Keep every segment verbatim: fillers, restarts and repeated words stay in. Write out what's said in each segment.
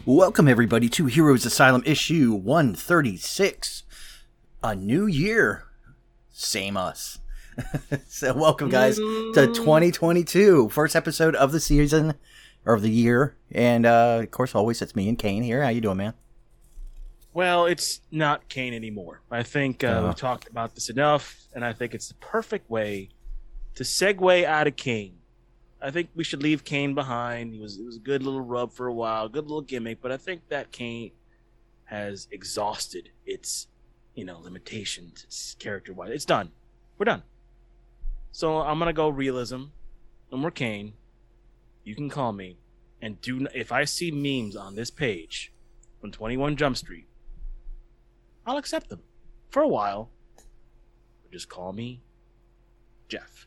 Welcome, everybody, to Heroes Asylum issue one thirty-six. A new year. Same us. So, welcome, guys, to twenty twenty-two. First episode of the season, or of the year. And, uh, of course, always, it's me and Kane here. How you doing, man? Well, it's not Kane anymore. I think uh, Uh. we've talked about this enough, and I think it's the perfect way to segue out of Kane. I think we should leave Kane behind. He was it was a good little rub for a while, good little gimmick, but I think that Kane has exhausted its, you know, limitations, its character-wise. It's done. We're done. So I'm gonna go realism. No more Kane. You can call me, and do n- if I see memes on this page from twenty-one Jump Street, I'll accept them for a while. Just call me Jeff.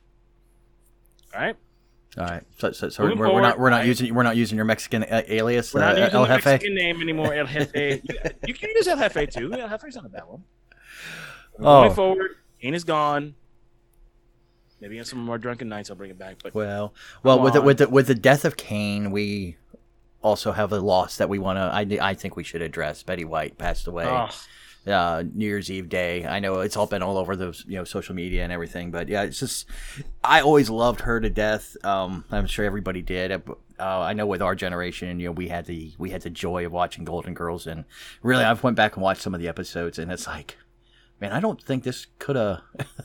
All right. All right. So, so, so Moving we're, we're not forward, we're not I- using we're not using your Mexican uh, alias, We're not uh, using El the Jefe. Mexican name anymore. El Jefe. You, you can use El Jefe too. El Jefe's not a bad one. Oh. Going forward, Kane is gone. Maybe on some more drunken nights I'll bring it back. But Well, well, Come with the, on. with the with the death of Kane, we also have a loss that we want to. I I think we should address. Betty White passed away. Ugh. Uh, New Year's Eve day. I know it's all been all over the you know social media and everything, but yeah, it's just I always loved her to death. Um, I'm sure everybody did. Uh, I know with our generation, you know, we had the we had the joy of watching Golden Girls, and really, I've went back and watched some of the episodes, and it's like, man, I don't think this could have.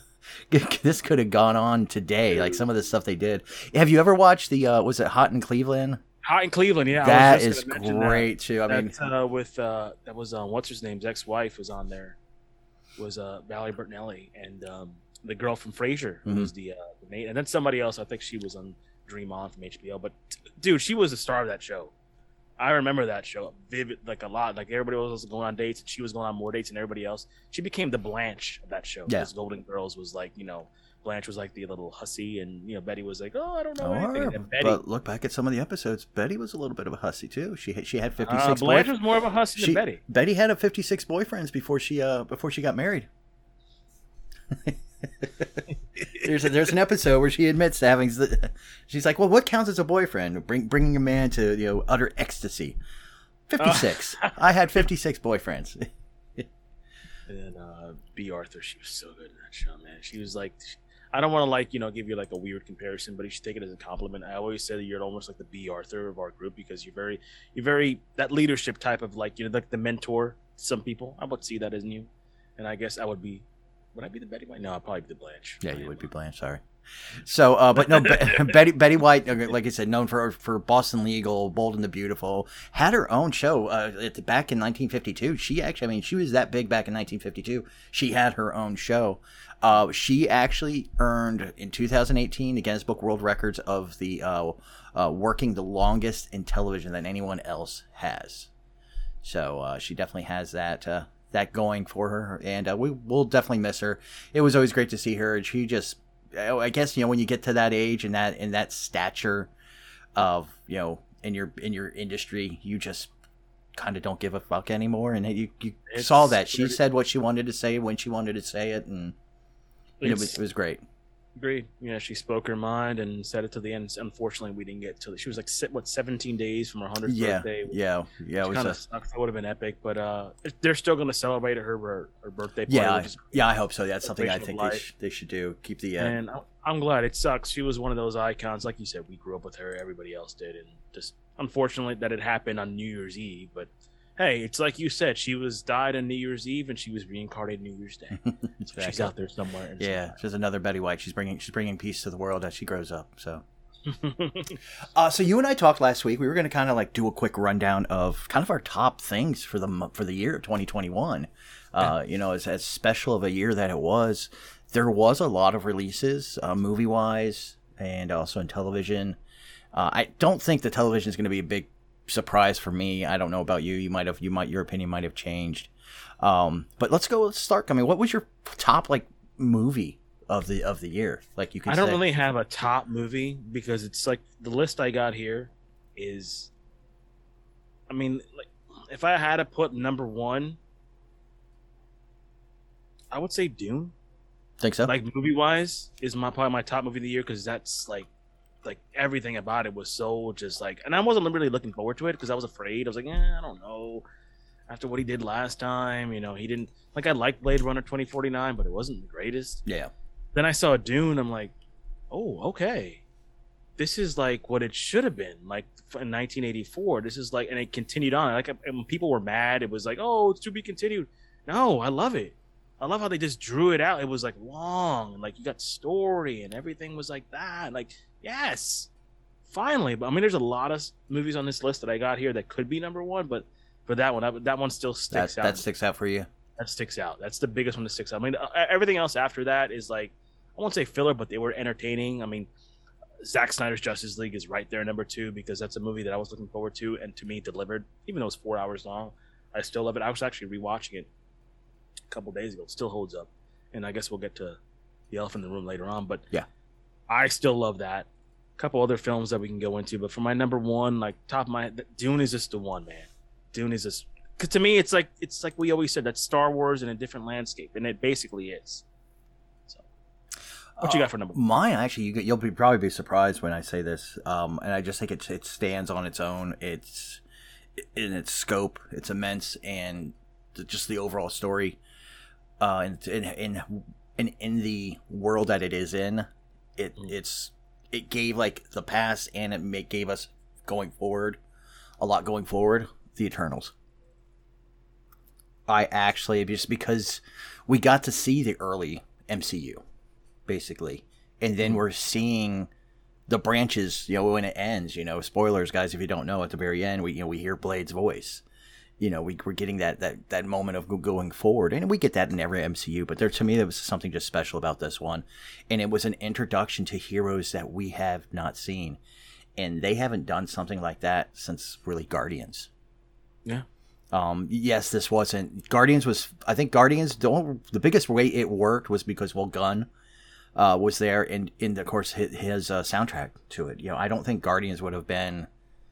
This could have gone on today. Like some of the stuff they did. Have you ever watched the? Uh, was it Hot in Cleveland? Hot in Cleveland, yeah. I That was just is gonna mention great too. I That, mean, That's, uh, with uh, that was uh, what's his name's ex-wife was on there. Was uh, Valerie Bertinelli, and um, the girl from Frasier who Mhm. was the, uh, the mate, and then somebody else. I think she was on Dream On from H B O. But dude, she was the star of that show. I remember that show vivid, like a lot. Like everybody was going on dates, and she was going on more dates than everybody else. She became the Blanche of that show. Yeah. Because Golden Girls was like, you know, Blanche was like the little hussy, and you know Betty was like, oh, I don't know oh, anything. And Betty, but look back at some of the episodes. Betty was a little bit of a hussy too. She had, she had fifty-six. uh, Blanche boyf- was more of a hussy she, than Betty. Betty had a fifty-six boyfriends before she uh before she got married. there's a, there's an episode where she admits to having. She's like, well, what counts as a boyfriend? Bring, bringing a man to you know utter ecstasy. fifty-six. I had fifty-six boyfriends. And uh, B. Arthur, she was so good in that show, man. She was like, I don't want to like you know give you like a weird comparison, but you should take it as a compliment. I always say that you're almost like the B. Arthur of our group because you're very, you're very that leadership type of like you know like the mentor to some people. I would see that as in you, and I guess I would be. Would I be the Betty White? No, I'd probably be the Blanche. Yeah, I you am. would be Blanche. Sorry. So, uh, but no, Be- Betty Betty White, uh, like I said, known for for Boston Legal, Bold and the Beautiful, had her own show uh, at, back in nineteen fifty-two. She actually, I mean, she was that big back in nineteen fifty-two. She had her own show. Uh, she actually earned in two thousand eighteen the Guinness Book World Records of the uh, uh, working the longest in television than anyone else has. So uh, she definitely has that. Uh, that going for her, and uh, we will definitely miss her. It was always great to see her. She just, I guess, you know, when you get to that age and that in that stature of, you know, in your in your industry, you just kind of don't give a fuck anymore. And you you It's saw that she pretty- said what she wanted to say when she wanted to say it, and it It's- was, it was great. Agreed. Yeah, she spoke her mind and said it to the end. Unfortunately, we didn't get to. She was like se- what seventeen days from her hundredth Yeah, birthday. yeah, yeah. It was Kind a, of sucks. That would have been epic, but uh, they're still going to celebrate her her, her birthday party. yeah, which is yeah. I hope so. That's something I celebration think of they, life. sh- they should do. Keep the uh, And I- I'm glad. It sucks. She was one of those icons, like you said. We grew up with her. Everybody else did, and just unfortunately that it happened on New Year's Eve. But hey, it's like you said. She was died on New Year's Eve, and she was reincarnated New Year's Day. So she's out there somewhere. and yeah, she's another Betty White. She's bringing she's bringing peace to the world as she grows up. So. Uh, so you and I talked last week. We were going to kind of like do a quick rundown of kind of our top things for the mo- for the year of twenty twenty-one. Uh, you know, as, as special of a year that it was, there was a lot of releases, uh, movie wise, and also in television. Uh, I don't think the television is going to be a big surprise for me. I don't know about you. You might have you might your opinion might have changed. Um, but let's go. Let's start. I mean, what was your top like movie of the of the year? Like you could I don't say. really have a top movie because it's like the list I got here is. I mean, like if I had to put number one, I would say Dune. think so. Like movie wise, is my probably my top movie of the year because that's like like everything about it was so just like, and I wasn't really looking forward to it because I was afraid. I was like, eh, I don't know. After what he did last time, you know, he didn't like. I liked Blade Runner twenty forty-nine, but it wasn't the greatest. Yeah. Then I saw Dune. I'm like, oh, okay. This is like what it should have been, like in nineteen eighty-four. This is like, and it continued on. Like, when people were mad, it was like, oh, it's to be continued. No, I love it. I love how they just drew it out. It was like long, and like you got story, and everything was like that. Like, yes, finally. But I mean, there's a lot of movies on this list that I got here that could be number one, but for that one, that, that one still sticks that, out. That sticks out for you. That sticks out. That's the biggest one that sticks out. I mean, everything else after that is like, I won't say filler, but they were entertaining. I mean, Zack Snyder's Justice League is right there, number two, because that's a movie that I was looking forward to, and to me delivered. Even though it's four hours long, I still love it. I was actually rewatching it a couple days ago. It still holds up, and I guess we'll get to the elephant in the room later on. But yeah, I still love that. A couple other films that we can go into, but for my number one, like top of my Dune is just the one, man. Dune is just, because to me it's like it's like we always said, that's Star Wars in a different landscape, and it basically is. What you got for number one? Mine, actually, you, you'll be probably be surprised when I say this, um, and I just think it it stands on its own. It's in its scope, it's immense, and just the overall story, uh, and in in in in the world that it is in, it mm. it's it gave like the past, and it make, gave us going forward a lot going forward. The Eternals. I actually, just because we got to see the early M C U. Basically, and then we're seeing the branches, you know, when it ends, you know, spoilers, guys, if you don't know, at the very end, we, you know, we hear Blade's voice, you know, we, we're getting that, that, that moment of going forward, and we get that in every M C U, but there, to me, there was something just special about this one, and it was an introduction to heroes that we have not seen, and they haven't done something like that since really Guardians. Yeah. Um, yes, this wasn't, Guardians was, I think Guardians, the, the biggest way it worked was because, well, Gunn, Uh, was there, and in of course his, his uh, soundtrack to it. You know, I don't think Guardians would have been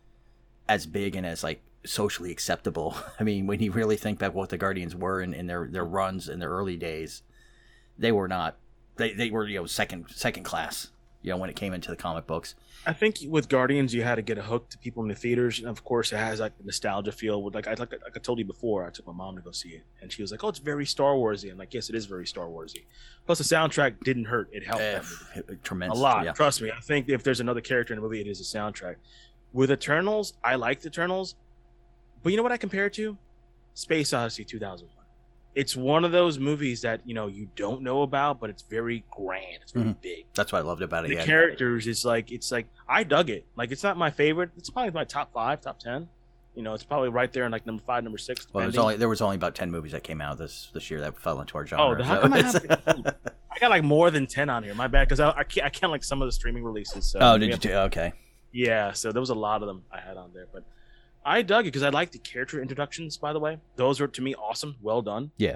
as big and as like socially acceptable. I mean, when you really think back what the Guardians were in, in their, their runs in their early days, they were not. They they were you know second second class. You know, when it came into the comic books. I think with Guardians, you had to get a hook to people in the theaters, and of course, it has like the nostalgia feel. With like I like, like I told you before, I took my mom to go see it, and she was like, "Oh, it's very Star Warsy." I'm like, "Yes, it is very Star Warsy." Plus, the soundtrack didn't hurt; it helped Uh, that movie. tremendous, a lot. Yeah. Trust me. I think if there's another character in the movie, it is a soundtrack. With Eternals, I liked Eternals, but you know what I compare it to? Space Odyssey two thousand one. It's one of those movies that, you know, you don't know about, but it's very grand. It's very mm-hmm. big. That's what I loved about it. The yeah. characters is like, it's like, I dug it. Like, it's not my favorite. It's probably my top five, top ten. You know, it's probably right there in like number five, number six. Well, there's only, there was only about ten movies that came out this this year that fell into our genre. Oh, how so come I, have, I got like more than ten on here. My bad, because I, I, can't, I count like some of the streaming releases. So oh, did you? Do, okay. Yeah, so there was a lot of them I had on there. But I dug it because I like the character introductions, by the way. Those were, to me, awesome. Well done. Yeah.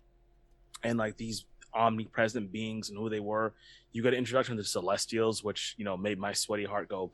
And like these omnipresent beings and who they were. You got an introduction to the Celestials, which, you know, made my sweaty heart go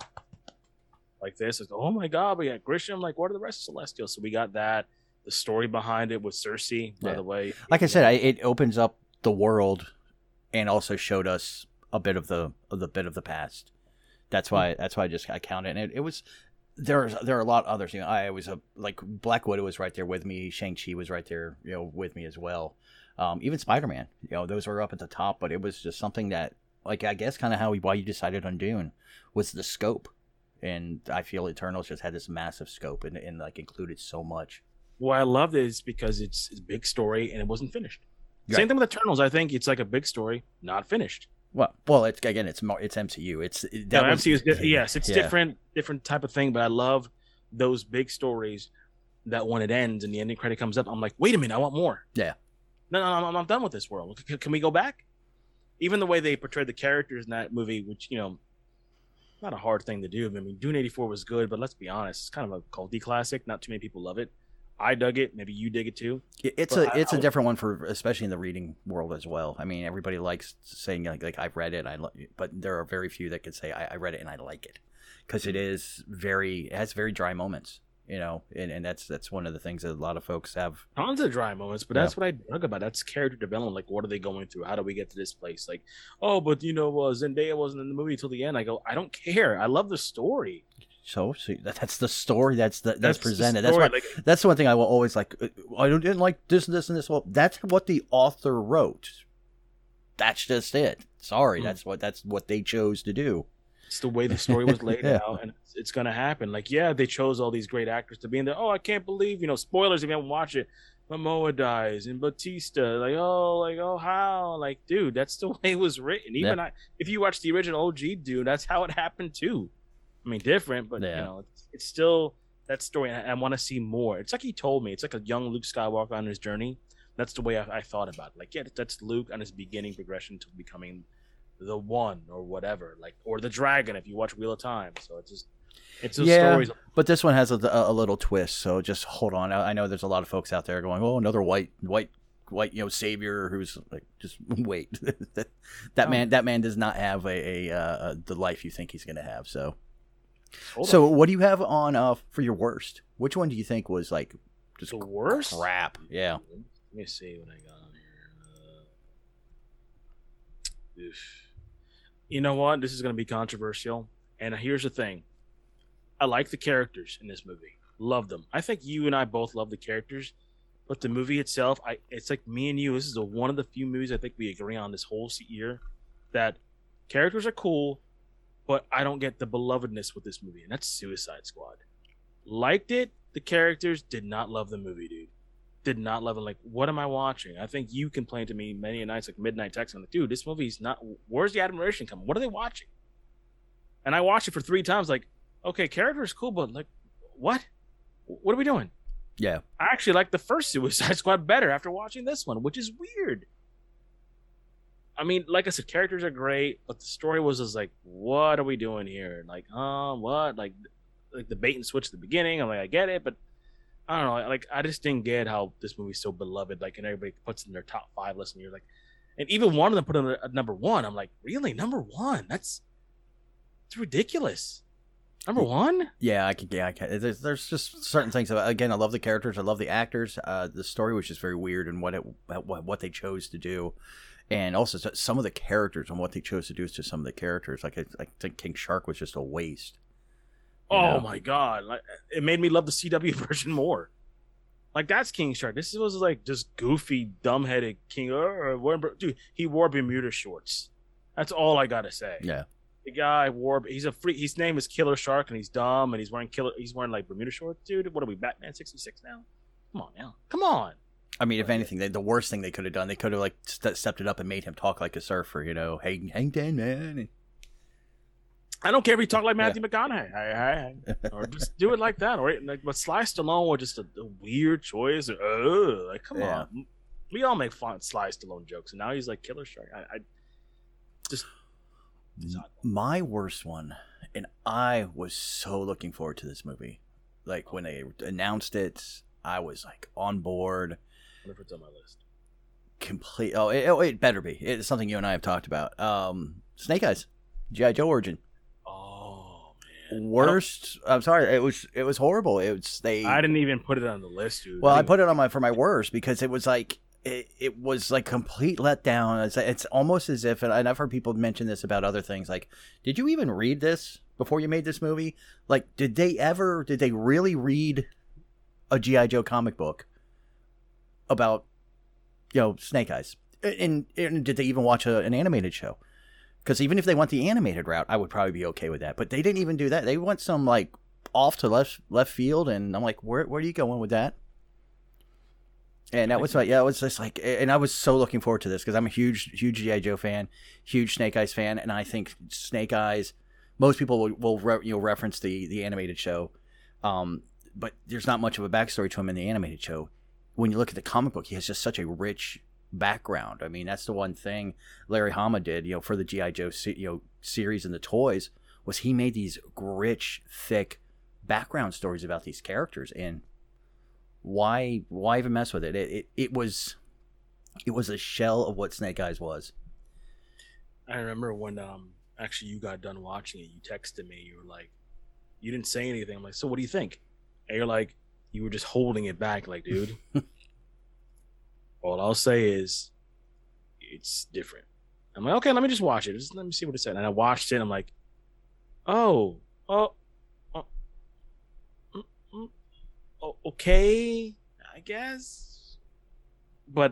like this. It's, oh my God, we got Grisham. Like, what are the rest of Celestials? So we got that. The story behind it with Cersei, by yeah. the way. Like I said, I, it opens up the world and also showed us a bit of the of the bit of the past. That's why that's why I just I counted. And it, it was there. There are a lot of others. You know, I was a like Black Widow was right there with me. Shang-Chi was right there, you know, with me as well. Um, even Spider-Man, you know, those were up at the top, but it was just something that, like, I guess kind of how we, why you decided on Dune was the scope. And I feel Eternals just had this massive scope and, and like included so much. Well, I loved it is because it's, it's a big story and it wasn't finished. Right. Same thing with Eternals. I think it's like a big story, not finished. Well, well, it's again, it's more, it's M C U. It's that no, was, M C U is di- yes, it's yeah. different, different type of thing. But I love those big stories that when it ends and the ending credit comes up, I'm like, wait a minute, I want more. Yeah. No, no, no, I'm, I'm done with this world. Can, can we go back? Even the way they portrayed the characters in that movie, which, you know, not a hard thing to do. I mean, Dune eighty-four was good, but let's be honest, it's kind of a culty classic. Not too many people love it. I dug it. Maybe you dig it too. It's but a I, it's I, a different one for especially in the reading world as well. I mean, everybody likes saying like like I've read it, I lo-, but there are very few that can say I, I read it and I like it because it is very it has very dry moments. you know, and, and that's that's one of the things that a lot of folks have. Tons of dry moments, but Yeah. that's what I dug about. That's character development. Like, what are they going through? How do we get to this place? Like, oh, but you know, uh, Zendaya wasn't in the movie till the end. I go, I don't care. I love the story. So, so that- that's the story that's the, that's, That's the presented. That's story, what like- that's the one thing I will always like. uh, I don't- didn't like this and this and this. Well, that's what the author wrote. That's just it. Sorry, Hmm. that's what that's what they chose to do. It's the way the story was laid Yeah. out, and it's, it's gonna happen. Like, yeah, they chose all these great actors to be in there. Oh, I can't believe, you know, spoilers if you haven't watched it. Momoa dies and Batista. Like, oh, like, oh, how? Like, dude, that's the way it was written. Even I, if you watch the original O G, dude, that's how it happened too. I mean, different, but Yeah. you know, it's, it's still that story. And I, I want to see more. It's like he told me. It's like a young Luke Skywalker on his journey. That's the way I, I thought about it. Like, yeah, that's Luke on his beginning progression to becoming the one or whatever, like, or the dragon if you watch Wheel of Time. So it's just, it's those Yeah. stories. But this one has a, a, a little twist, so just hold on. I, I know there's a lot of folks out there going, "Oh, another white, white, white, you know, savior who's like, just wait." that that Oh. man, that man does not have a, a uh, the life you think he's going to have. So, Hold so on. what do you have on uh for your worst? Which one do you think was like just The worst? crap? Yeah. Let me see what I got on here. Uh, oof. You know what? This is going to be controversial. And here's the thing. I like the characters in this movie. Love them. I think you and I both love the characters, but the movie itself, I it's like me and you. This is a, one of the few movies I think we agree on this whole se- year that characters are cool, but I don't get the belovedness with this movie, and that's Suicide Squad. Liked it. The characters did not love the movie, dude. Did not love it. Like, what am I watching? I think you complained to me many nights, like midnight text. I'm like, dude, this movie's not. Where's the admiration coming? What are they watching? And I watched it for three times. Like, okay, character is cool, but like, what? What are we doing? Yeah. I actually like the first Suicide Squad better after watching this one, which is weird. I mean, like I said, characters are great, but the story was just like, what are we doing here? Like, uh, what? Like, like the bait and switch at the beginning. I'm like, I get it, but I don't know. Like, I just didn't get how this movie's so beloved. Like, and everybody puts it in their top five list, and you're like, and even one of them put it at number one. I'm like, really, number one? That's it's ridiculous. Number one? Yeah, I can. Yeah, I can. There's, there's just certain things. About, again, I love the characters. I love the actors. Uh, the story was just very weird, and what it, what what they chose to do, and also some of the characters and what they chose to do to some of the characters. Like I, I think King Shark was just a waste. You Oh know? my god! Like, it made me love the C W version more. Like, that's King Shark. This was like just goofy, dumbheaded King. Uh, dude, he wore Bermuda shorts. That's all I gotta say. Yeah. The guy wore. He's a free. His name is Killer Shark, and he's dumb, and he's wearing killer. He's wearing like Bermuda shorts, dude. What are we, Batman sixty-six now? Come on now. Come on. I mean, if anything, they, the worst thing they could have done, they could have like st- stepped it up and made him talk like a surfer. You know, hey, hang ten, man. I don't care if he talk like Matthew McConaughey, hey, hey, hey. Or just do it like that, or like, but Sly Stallone was just a, a weird choice. Or, uh, like, come Yeah. on, we all make fun of Sly Stallone jokes, and now he's like Killer Shark. I, I just My worst one, and I was so looking forward to this movie. Like when they announced it, I was like on board. I wonder if it's on my list. Complete. Oh, it, oh, it better be. It's something you and I have talked about. Um, Snake Eyes, G I Joe origin. Oh man, Worst. I'm sorry. It was. It was horrible. It was. They. I didn't even put it on the list, dude. Well, I didn't- put it on my for my worst because it was like it, it was like complete letdown. It's, it's almost as if, and I've heard people mention this about other things. Like, did you even read this before you made this movie? Like, did they ever? Did they really read a G I Joe comic book about, you know, Snake Eyes? And, and did they even watch a, an animated show? Because even if they went the animated route, I would probably be okay with that. But they didn't even do that. They went some like off to left left field, and I'm like, where where are you going with that? And that was like, yeah, it was just like, and I was so looking forward to this because I'm a huge, huge G I Joe fan, huge Snake Eyes fan, and I think Snake Eyes, most people will, will re, you know, reference the the animated show, um, but there's not much of a backstory to him in the animated show. When you look at the comic book, he has just such a rich background. I mean, that's the one thing Larry Hama did, you know, for the G I Joe, you know, series and the toys, was he made these rich, thick background stories about these characters. And why why even mess with it? It it, it was it was a shell of what Snake Eyes was. I remember when um actually you got done watching it, you texted me, you were like, you didn't say anything. I'm like, so what do you think? and you're like, you were just holding it back, like, dude. All I'll say is, it's different. I'm like, okay, let me just watch it. Just let me see what it said. And I watched it. And I'm like, oh, oh, oh, mm, mm, oh, okay, I guess. But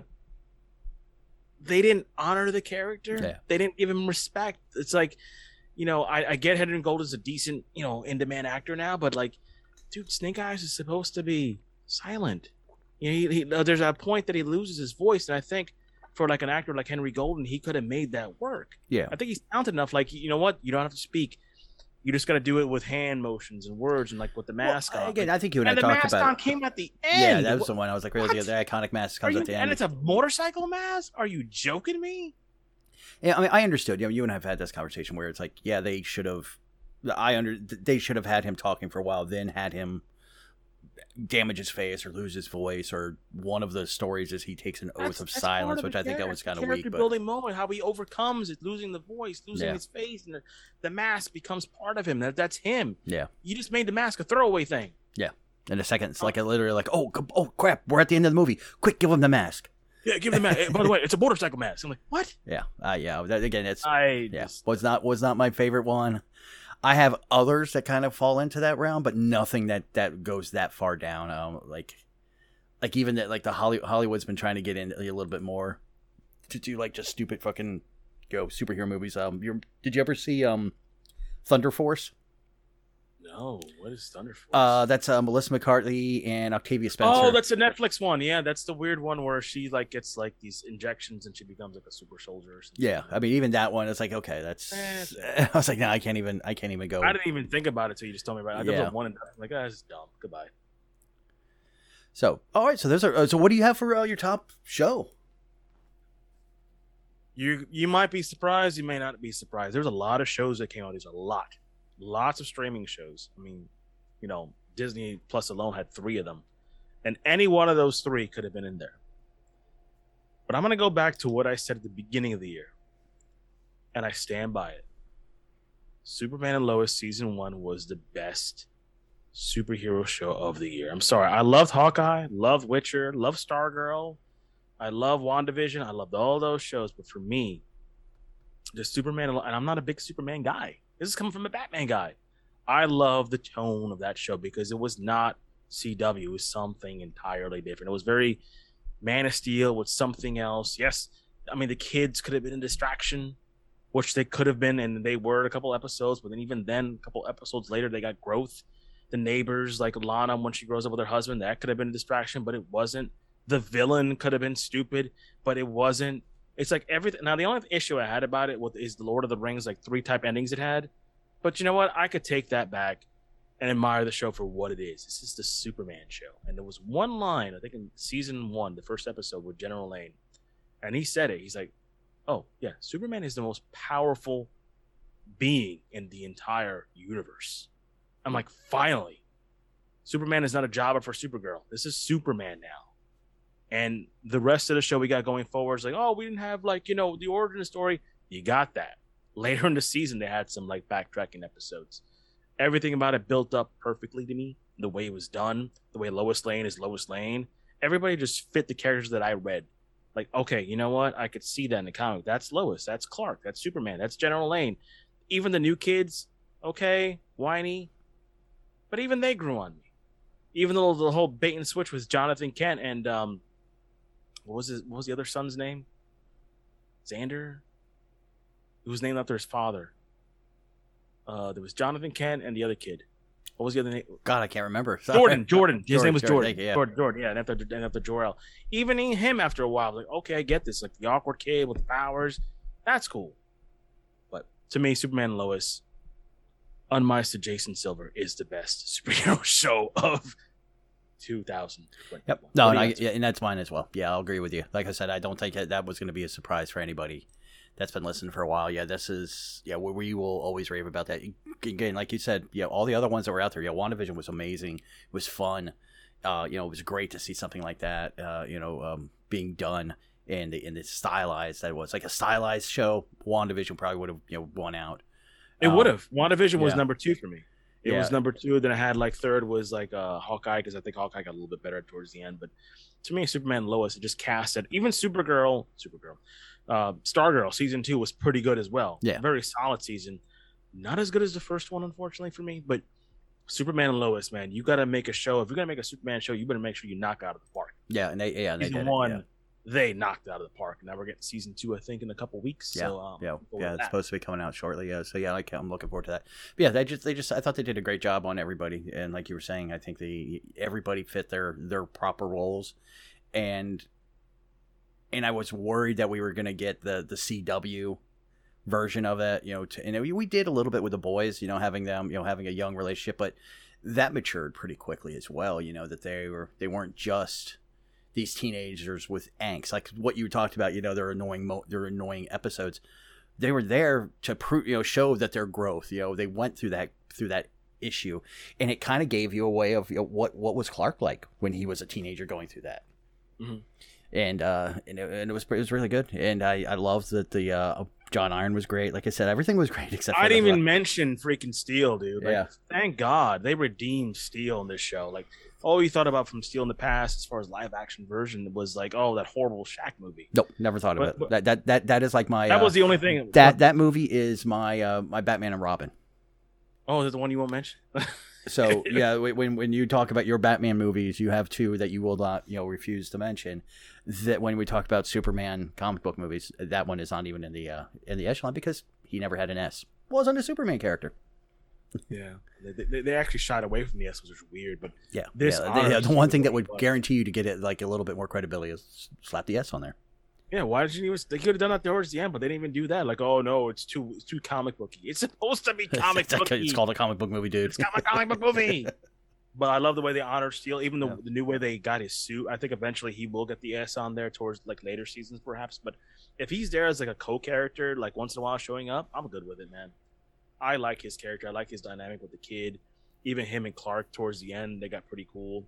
they didn't honor the character. Yeah. They didn't give him respect. It's like, you know, I, I get Henry Gold is a decent, you know, in-demand actor now, but like, dude, Snake Eyes is supposed to be silent. You know, he, he, there's a point that he loses his voice, and I think for like an actor like Henry Golden, he could have made that work. Yeah, I think he's talented enough. Like, you know what? You don't have to speak. You just got to do it with hand motions and words, and like with the mask well, on. Again, I think you and, and I the talked mask about. on came at the end. Yeah, that was the one I was like, really, the iconic mask comes you, at the end, and it's a motorcycle mask. Are you joking me? Yeah, I mean, I understood. You know, you and I have had this conversation where it's like, yeah, they should have. I under they should have had him talking for a while, then had him damage his face or lose his voice, or one of the stories is he takes an oath that's, of that's silence, of which I think that was kind of weak. Character building moment, how he overcomes it, losing the voice, losing yeah. his face, and the, the mask becomes part of him. That that's him. Yeah, you just made the mask a throwaway thing. Yeah, in a second, it's like a literally like, oh, oh crap, we're at the end of the movie. Quick, give him the mask. Yeah, give him the mask. By the way, it's a motorcycle mask. I'm like, what? Yeah, uh, yeah. That, again, it's I yeah just... was not was not my favorite one. I have others that kind of fall into that realm, but nothing that, that goes that far down. Um, like, like even that, like the Holly, Hollywood's been trying to get in a little bit more to do like just stupid fucking, you know, superhero movies. Um, you're, did you ever see um, Thunder Force? No, what is Thunder Force? Uh, that's uh, Melissa McCarthy and Octavia Spencer. Oh, that's a Netflix one. Yeah, that's the weird one where she like gets like these injections and she becomes like a super soldier or something. Yeah, I mean, even that one, it's like, okay, that's. Eh, I was like, no, I can't even. I can't even go. I didn't even think about it till you just told me about it. I yeah. did one and done. I'm like, oh, this is dumb. Goodbye. So, all right. So, there's a. So, what do you have for uh, your top show? You you might be surprised. You may not be surprised. There's a lot of shows that came out. There's a lot, lots of streaming shows. I mean, you know, Disney Plus alone had three of them, and any one of those three could have been in there. But I'm gonna go back to what I said at the beginning of the year, and I stand by it. Superman and Lois season one was the best superhero show of the year. I'm sorry, I loved Hawkeye, loved Witcher, loved Stargirl. I love WandaVision. I loved all those shows. But for me, the Superman, and I'm not a big Superman guy. This is coming from a Batman guy. I love the tone of that show because it was not C W. It was something entirely different. It was very Man of Steel with something else. Yes, I mean, the kids could have been a distraction, which they could have been, and they were a couple episodes. But then even then, a couple episodes later, they got growth. The neighbors, like Lana, when she grows up with her husband, that could have been a distraction, but it wasn't. The villain could have been stupid, but it wasn't. It's like everything. Now, the only issue I had about it with is the Lord of the Rings, like three type endings it had. But you know what? I could take that back and admire the show for what it is. This is the Superman show. And there was one line, I think in season one, the first episode with General Lane. And he said it. He's like, oh, yeah, Superman is the most powerful being in the entire universe. I'm like, finally. Superman is not a jobber for Supergirl. This is Superman now. And the rest of the show we got going forward is like, oh, we didn't have like, you know, the origin story. You got that. Later in the season, they had some like backtracking episodes. Everything about it built up perfectly to me. The way it was done, the way Lois Lane is Lois Lane. Everybody just fit the characters that I read. Like, okay, you know what? I could see that in the comic. That's Lois. That's Clark. That's Superman. That's General Lane. Even the new kids, okay, whiny. But even they grew on me. Even though the whole bait and switch was Jonathan Kent and um, what was his, what was the other son's name? Xander? It was named after his father. Uh, there was Jonathan Kent and the other kid. What was the other name? God, I can't remember. Sorry. Jordan. Jordan. His Jordan, name was Jordan. Jordan, yeah. Jordan. Jordan. Yeah, and after and after Jor-El. Even him after a while, like, okay, I get this. Like the awkward kid with the powers, that's cool. But to me, Superman and Lois, unmised to Jason Silver, is the best superhero show of two thousand twenty. Yep. No, and, I, yeah, and that's mine as well. Yeah, I'll agree with you. Like I said, I don't think that, that was going to be a surprise for anybody that's been listening for a while. Yeah, this is, yeah, we, we will always rave about that. Again, like you said, yeah, all the other ones that were out there, yeah, WandaVision was amazing. It was fun. Uh, you know, it was great to see something like that, uh, you know, um, being done and the, and the stylized that it was. Like a stylized show, WandaVision probably would have, you know, won out. It um, would have. WandaVision was yeah. number two for me. It Yeah. was number two. Then I had like third was like uh, Hawkeye because I think Hawkeye got a little bit better towards the end. But to me, Superman and Lois, it just cast it. Even Supergirl, Supergirl, uh, Stargirl season two was pretty good as well. Yeah. Very solid season. Not as good as the first one, unfortunately for me. But Superman and Lois, man, you got to make a show. If you're gonna make a Superman show, you better make sure you knock out of the park. Yeah, and they yeah and they Season did one, it. Yeah. they knocked it out of the park. Now we're getting season two, I think, in a couple weeks. Yeah, so, um, yeah, look forward yeah. to It's that. supposed to be coming out shortly. Yeah, so yeah, like I'm looking forward to that. But yeah, they just, they just, I thought they did a great job on everybody, and like you were saying, I think they everybody fit their their proper roles, and and I was worried that we were gonna get the the C W version of it, you know, to, and we did a little bit with the boys, you know, having them, you know, having a young relationship, but that matured pretty quickly as well. You know, that they were they weren't just these teenagers with angst, like what you talked about. You know, their annoying, mo- their annoying episodes. They were there to prove, you know, show that their growth. You know, they went through that through that issue, and it kind of gave you a way of, you know, what what was Clark like when he was a teenager going through that. Mm-hmm. And uh, and it, and it was it was really good, and I I loved that the uh, John Iron was great. Like I said, everything was great except for I didn't the- even mention freaking Steel, dude. Like, Yeah. Thank God they redeemed Steel in this show. Like, all you thought about from Steel in the past, as far as live action version, was like, oh, that horrible Shaq movie. Nope, never thought of But- it. but- that that that that is like my That uh, was the only thing. that that movie is my uh, my Batman and Robin. Oh, is it the one you won't mention? So yeah, when when you talk about your Batman movies, you have two that you will not, you know, refuse to mention. That when we talk about Superman comic book movies, that one is not even in the uh, in the echelon because he never had an S. Wasn't a Superman character. Yeah, they, they, they actually shied away from the S, which was weird. But Yeah, This yeah, they- yeah, honors the one thing that would what- guarantee you to get it like a little bit more credibility is slap the S on there. yeah, why did you even? They could have done that towards the end, but they didn't even do that. Like, oh no, it's too it's too comic booky. It's supposed to be comic it's, booky. it's called a comic book movie, dude. It's got my comic book movie. But I love the way they honor Steel, even the, Yeah. the new way they got his suit. I think eventually he will get the S on there towards like later seasons, perhaps. But if he's there as like a co-character, like once in a while showing up, I'm good with it, man. I like his character. I like his dynamic with the kid. Even him and Clark towards the end, they got pretty cool.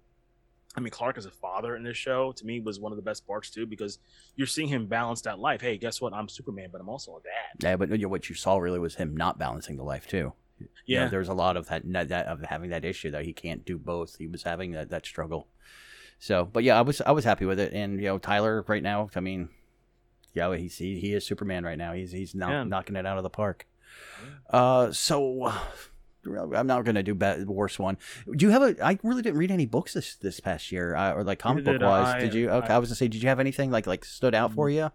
I mean, Clark as a father in this show to me was one of the best parts too, because you're seeing him balance that life. Hey, guess what? I'm Superman, but I'm also a dad. Yeah, but you know, what you saw really was him not balancing the life too. You know, Yeah, there's a lot of that, that of having that issue that he can't do both. He was having that, that struggle. So, but yeah, I was I was happy with it, and you know, Tyler right now, I mean, yeah, he's he, he is Superman right now. He's he's now Yeah. knocking it out of the park. Uh, so I'm not gonna do bad, worse one. Do you have a? I really didn't read any books this this past year, uh, or like comic Neither book did wise. I. Did you? Okay, I, I- was gonna say, did you have anything like like stood out for you?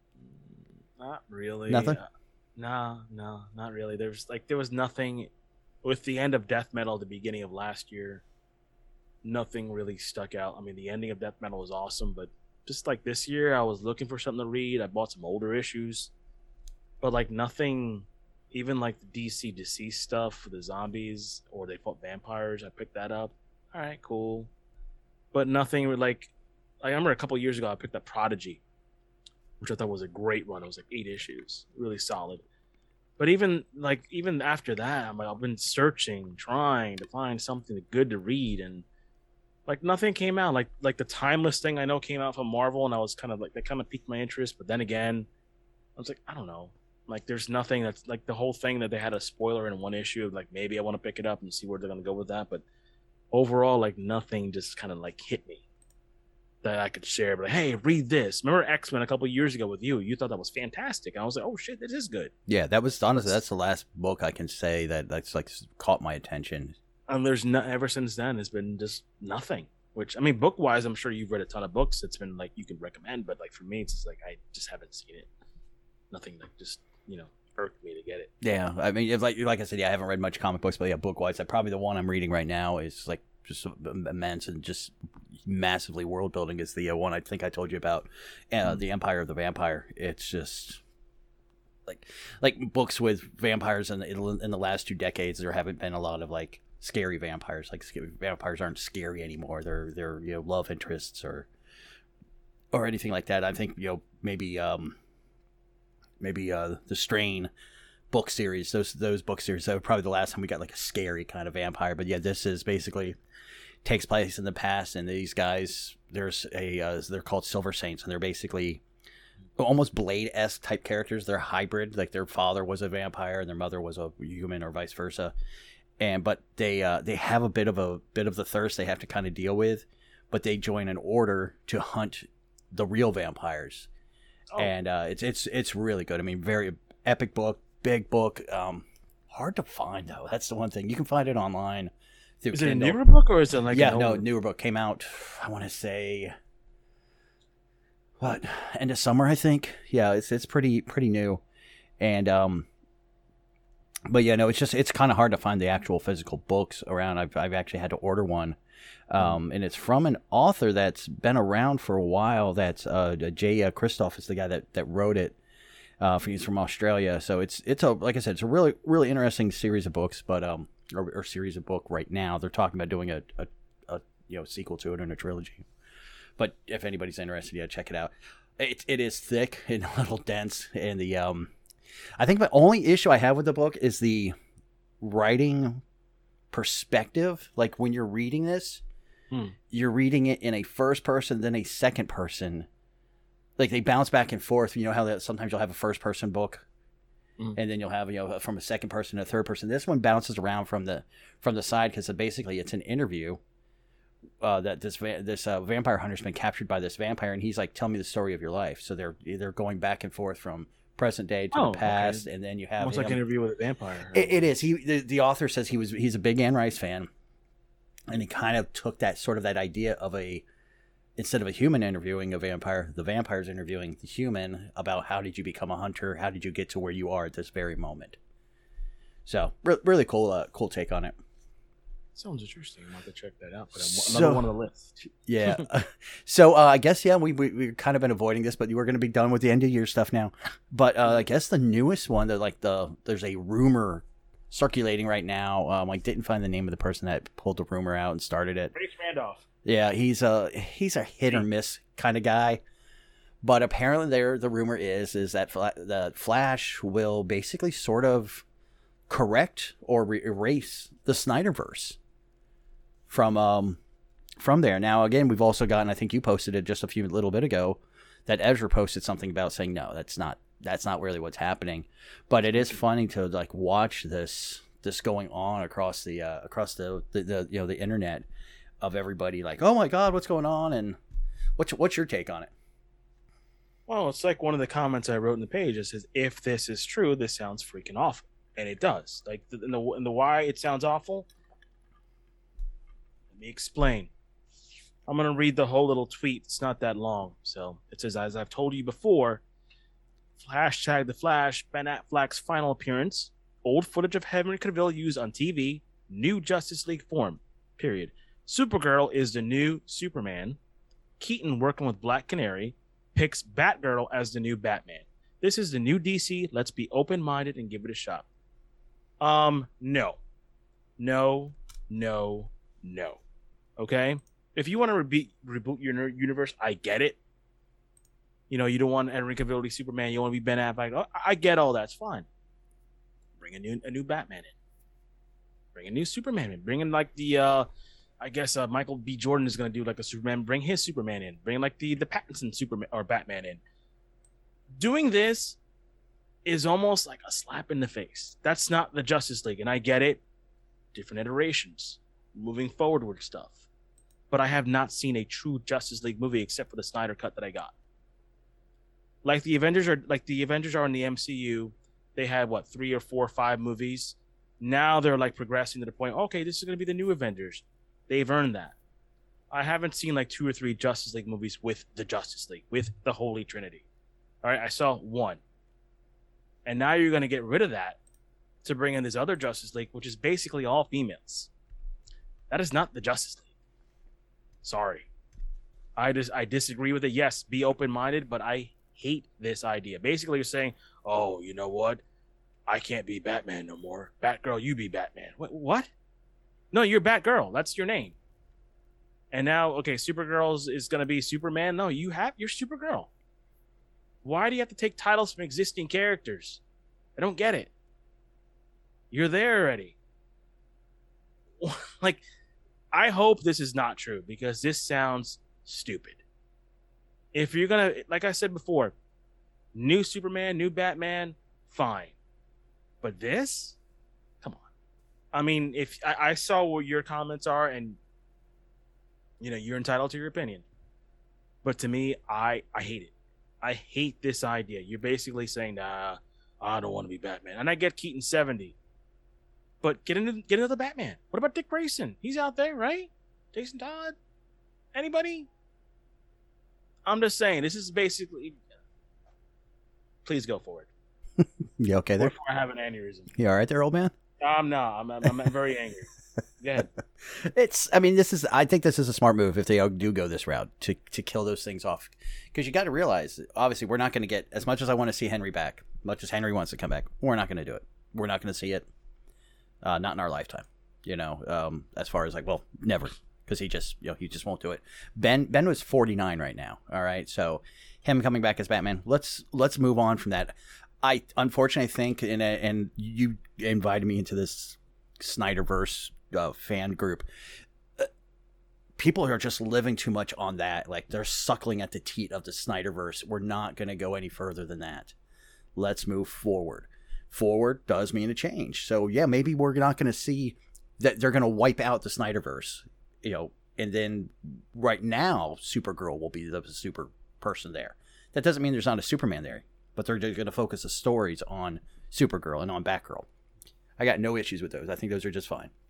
Not really. Nothing? Uh, no, no, not really. There's like there was nothing with the end of Death Metal at the beginning of last year. Nothing really stuck out. I mean, the ending of Death Metal was awesome, but just like this year, I was looking for something to read. I bought some older issues, but like nothing, even like the D C Deceased stuff for the zombies or they fought vampires. I picked that up. All right, cool, but nothing like. I remember a couple years ago, I picked up Prodigy, which I thought was a great run. It was like eight issues, really solid. But even like even after that, I'm like I've been searching, trying to find something good to read, and like nothing came out. Like like the Timeless thing I know came out from Marvel, and I was kind of like that kind of piqued my interest. But then again, I was like I don't know. Like there's nothing that's like the whole thing that they had a spoiler in one issue of like maybe I want to pick it up and see where they're gonna go with that. But overall, like nothing just kind of like hit me that I could share. But like, hey, read this. Remember X-Men a couple years ago with you? You thought that was fantastic. And I was like, oh shit, this is good. Yeah, that was honestly that's the last book I can say that that's like caught my attention. And there's no ever since then it's been just nothing. Which I mean, book wise, I'm sure you've read a ton of books. It's been like you can recommend, but like for me, it's just like I just haven't seen it. Nothing that just you know irked me to get it. Yeah, I mean, if like like I said, yeah, I haven't read much comic books, but yeah, book wise, probably the one I'm reading right now is like just immense and just massively world building. Is the uh, one I think I told you about, uh, Mm-hmm. the Empire of the Vampire. It's just like like books with vampires in, in in the last two decades. There haven't been a lot of like scary vampires. Like scary, vampires aren't scary anymore. They're they're you know love interests or or anything like that. I think you know maybe um maybe uh the Strain book series, those those book series, that were probably the last time we got like a scary kind of vampire. But yeah, this is basically takes place in the past, and these guys, there's a uh, they're called Silver Saints, and they're basically almost Blade-esque type characters. They're hybrid, like their father was a vampire and their mother was a human, or vice versa. and but they uh, they have a bit of a bit of the thirst they have to kind of deal with, but they join an order to hunt the real vampires, oh. and uh, it's it's it's really good. I mean, very epic book, big book, um, hard to find though. That's the one thing. You can find it online. Is it a newer book or is it like yeah, an no, old... newer book came out. I want to say what end of summer, I think. Yeah, it's it's pretty pretty new, and um, but yeah, no, it's just it's kind of hard to find the actual physical books around. I've I've actually had to order one, um, and it's from an author that's been around for a while. That's uh, Jay uh, Kristoff is the guy that that wrote it. Uh, he's from Australia, so it's it's a like I said, it's a really really interesting series of books, but um. Or, or series of book right now. They're talking about doing a, a, a you know sequel to it in a trilogy. But if anybody's interested, yeah, check it out. It it is thick and a little dense, and the um, I think the only issue I have with the book is the writing perspective. Like when you're reading this, hmm. you're reading it in a first person, then a second person. Like they bounce back and forth. You know how that sometimes you'll have a first person book. And then you'll have, you know, from a second person to a third person. This one bounces around from the from the side because basically it's an interview uh, that this va- this uh, vampire hunter's been captured by this vampire, and he's like, "Tell me the story of your life." So they're they're going back and forth from present day to oh, the past, okay. and then you have almost him. like an interview with a vampire. It, it is. He the, the author says he was he's a big Anne Rice fan, and he kind of took that sort of that idea of a. Instead of a human interviewing a vampire, the vampire's interviewing the human about how did you become a hunter? How did you get to where you are at this very moment? So, re- really cool, uh, cool take on it. Sounds interesting. I'm going to check that out. But I'm so, another one on the list. Yeah. so, uh, I guess, yeah, we, we, we've kind of been avoiding this, but we're going to be done with the end of year stuff now. But uh, I guess the newest one, that like the there's a rumor circulating right now. Um, I didn't find the name of the person that pulled the rumor out and started it. Grace Randolph. Yeah, he's a he's a hit or miss kind of guy, but apparently there the rumor is is that Fla- the Flash will basically sort of correct or re- erase the Snyderverse from um from there. Now again, we've also gotten, I think you posted it just a few little bit ago, that Ezra posted something about saying no, that's not that's not really what's happening, but it is funny to like watch this this going on across the uh, across the, the the you know the internet. Of everybody like, oh my God, what's going on? And what's what's your take on it? Well, it's like one of the comments I wrote in the page. It says, if this is true, this sounds freaking awful. And it does. Like, in the, in the why it sounds awful, let me explain. I'm going to read the whole little tweet. It's not that long. So it says, as I've told you before, hashtag The Flash, Ben Affleck's final appearance, old footage of Henry Cavill used on T V, new Justice League form, period. Supergirl is the new Superman. Keaton, working with Black Canary, picks Batgirl as the new Batman. This is the new D C. Let's be open-minded and give it a shot. Um, no. No, no, no. Okay? If you want to re- reboot your universe, I get it. You know, you don't want Henry Cavill to be Superman. You want to be Ben Affleck. Oh, I get all that. It's fine. Bring a new a new Batman in. Bring a new Superman in. Bring in, like, the... uh. I guess uh, Michael B. Jordan is going to do like a Superman. Bring his Superman in. Bring like the the Pattinson Superman or Batman in. Doing this is almost like a slap in the face. That's not the Justice League, and I get it. Different iterations, moving forward with stuff. But I have not seen a true Justice League movie except for the Snyder cut that I got. Like the Avengers are like the Avengers are in the M C U. They had what three or four or five movies. Now they're like progressing to the point. Okay, this is going to be the new Avengers. They've earned that. I haven't seen like two or three Justice League movies with the Justice League, with the Holy Trinity. All right, I saw one. And now you're going to get rid of that to bring in this other Justice League, which is basically all females. That is not the Justice League. Sorry. I just I disagree with it. Yes, be open-minded, but I hate this idea. Basically, you're saying, oh, you know what? I can't be Batman no more. Batgirl, you be Batman. What? What? No, you're Batgirl. That's your name. And now, okay, Supergirl is going to be Superman. No, you have you're Supergirl. Why do you have to take titles from existing characters? I don't get it. You're there already. Like, I hope this is not true because this sounds stupid. If you're going to, like I said before, new Superman, new Batman, fine. But this? Come on. I mean, if I, I saw what your comments are, and you know, you're entitled to your opinion. But to me, I I hate it. I hate this idea. You're basically saying, nah, I don't want to be Batman. And I get Keaton seventy. But get into get another Batman. What about Dick Grayson? He's out there, right? Jason Todd? Anybody? I'm just saying, this is basically please go forward. You okay there? Before I have an aneurysm. You all right there, old man? I'm not. I'm, I'm, I'm very angry. Go ahead. It's. I mean, this is. I think this is a smart move if they do go this route to to kill those things off, because you got to realize, obviously, we're not going to get as much as I want to see Henry back, much as Henry wants to come back. We're not going to do it. We're not going to see it. Uh, not in our lifetime. You know, um, as far as like, well, never, because he just, you know, he just won't do it. Ben Ben was forty-nine right now. All right, so him coming back as Batman. Let's let's move on from that. I unfortunately think, and and you invited me into this Snyderverse uh, fan group. Uh, people are just living too much on that. Like, they're suckling at the teat of the Snyderverse. We're not going to go any further than that. Let's move forward. Forward does mean a change. So yeah, maybe we're not going to see that they're going to wipe out the Snyderverse, you know, and then right now Supergirl will be the super person there. That doesn't mean there's not a Superman there. But they're going to focus the stories on Supergirl and on Batgirl. I got no issues with those. I think those are just fine.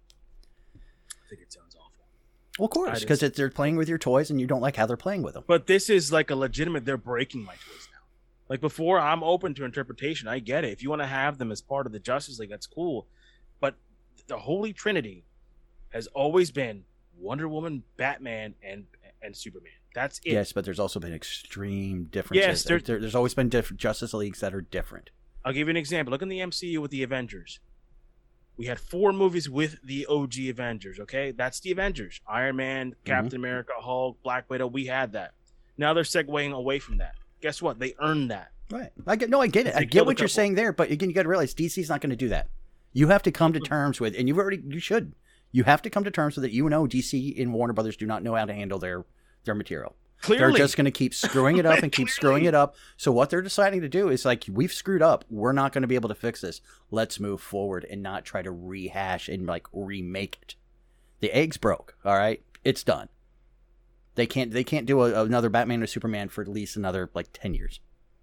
I think it sounds awful. Well, of course, because they're playing with your toys and you don't like how they're playing with them. But this is like a legitimate, they're breaking my toys now. Like before, I'm open to interpretation. I get it. If you want to have them as part of the Justice League, that's cool. But the Holy Trinity has always been Wonder Woman, Batman, and and Superman. That's it. Yes, but there's also been extreme differences. Yes, there, there, there's always been different Justice Leagues that are different. I'll give you an example. Look in the M C U with the Avengers. We had four movies with the O G Avengers, okay? That's the Avengers. Iron Man, Captain mm-hmm. America, Hulk, Black Widow, we had that. Now they're segueing away from that. Guess what? They earned that. Right. I get No, I get it. I get what you're saying there, but again, you got to realize D C's not going to do that. You have to come to terms with, and you've already, you should. You have to come to terms with it. You know D C and Warner Brothers do not know how to handle their their material. Clearly. They're just going to keep screwing it up and keep screwing it up. So what they're deciding to do is like, we've screwed up. We're not going to be able to fix this. Let's move forward and not try to rehash and like remake it. The egg's broke. All right. It's done. They can't, they can't do a, another Batman or Superman for at least another like ten years.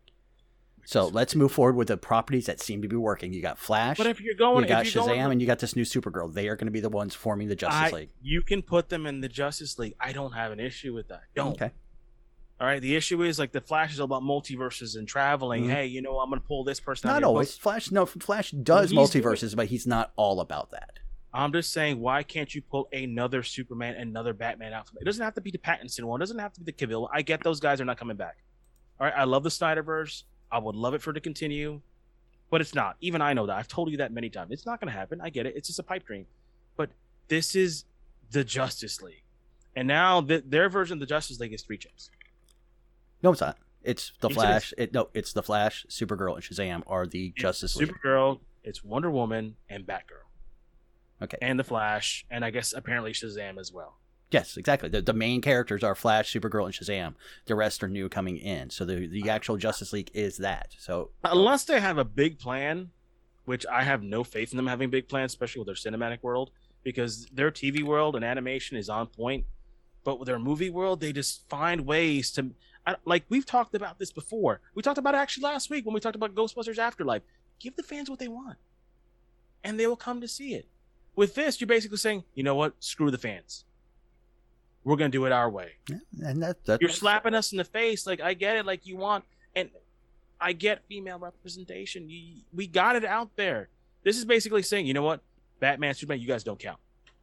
So let's move forward with the properties that seem to be working. You got Flash, but if you're going, you got if you're Shazam, going, and you got this new Supergirl. They are going to be the ones forming the Justice I, League. You can put them in the Justice League. I don't have an issue with that. Don't. Okay. All right. The issue is like the Flash is all about multiverses and traveling. Mm-hmm. Hey, you know, I'm going to pull this person. Not out always. Book. Flash. No, Flash does well, multiverses, doing... but he's not all about that. I'm just saying, why can't you pull another Superman, another Batman out? It doesn't have to be the Pattinson one. It doesn't have to be the Cavill. I get those guys are not coming back. All right. I love the Snyderverse. I would love it for it to continue, but it's not. Even I know that. I've told you that many times. It's not going to happen. I get it. It's just a pipe dream. But this is the Justice League. And now the, their version of the Justice League is three chips. No, it's not. It's the Yes, Flash. it It, no, it's the Flash, Supergirl, and Shazam are the It's Justice League. Supergirl, it's Wonder Woman, and Batgirl. Okay. And the Flash, and I guess apparently Shazam as well. Yes, exactly. The, the main characters are Flash, Supergirl, and Shazam. The rest are new coming in. So the the actual Justice League is that. So unless they have a big plan, which I have no faith in them having big plans, especially with their cinematic world, because their T V world and animation is on point. But with their movie world, they just find ways to, like we've talked about this before. We talked about it actually last week when we talked about Ghostbusters Afterlife. Give the fans what they want, and they will come to see it. With this, you're basically saying, you know what? Screw the fans. We're going to do it our way. Yeah, and that, that You're slapping us in the face. Like, I get it. Like, you want, and I get female representation. You, we got it out there. This is basically saying, you know what? Batman, Superman, you guys don't count.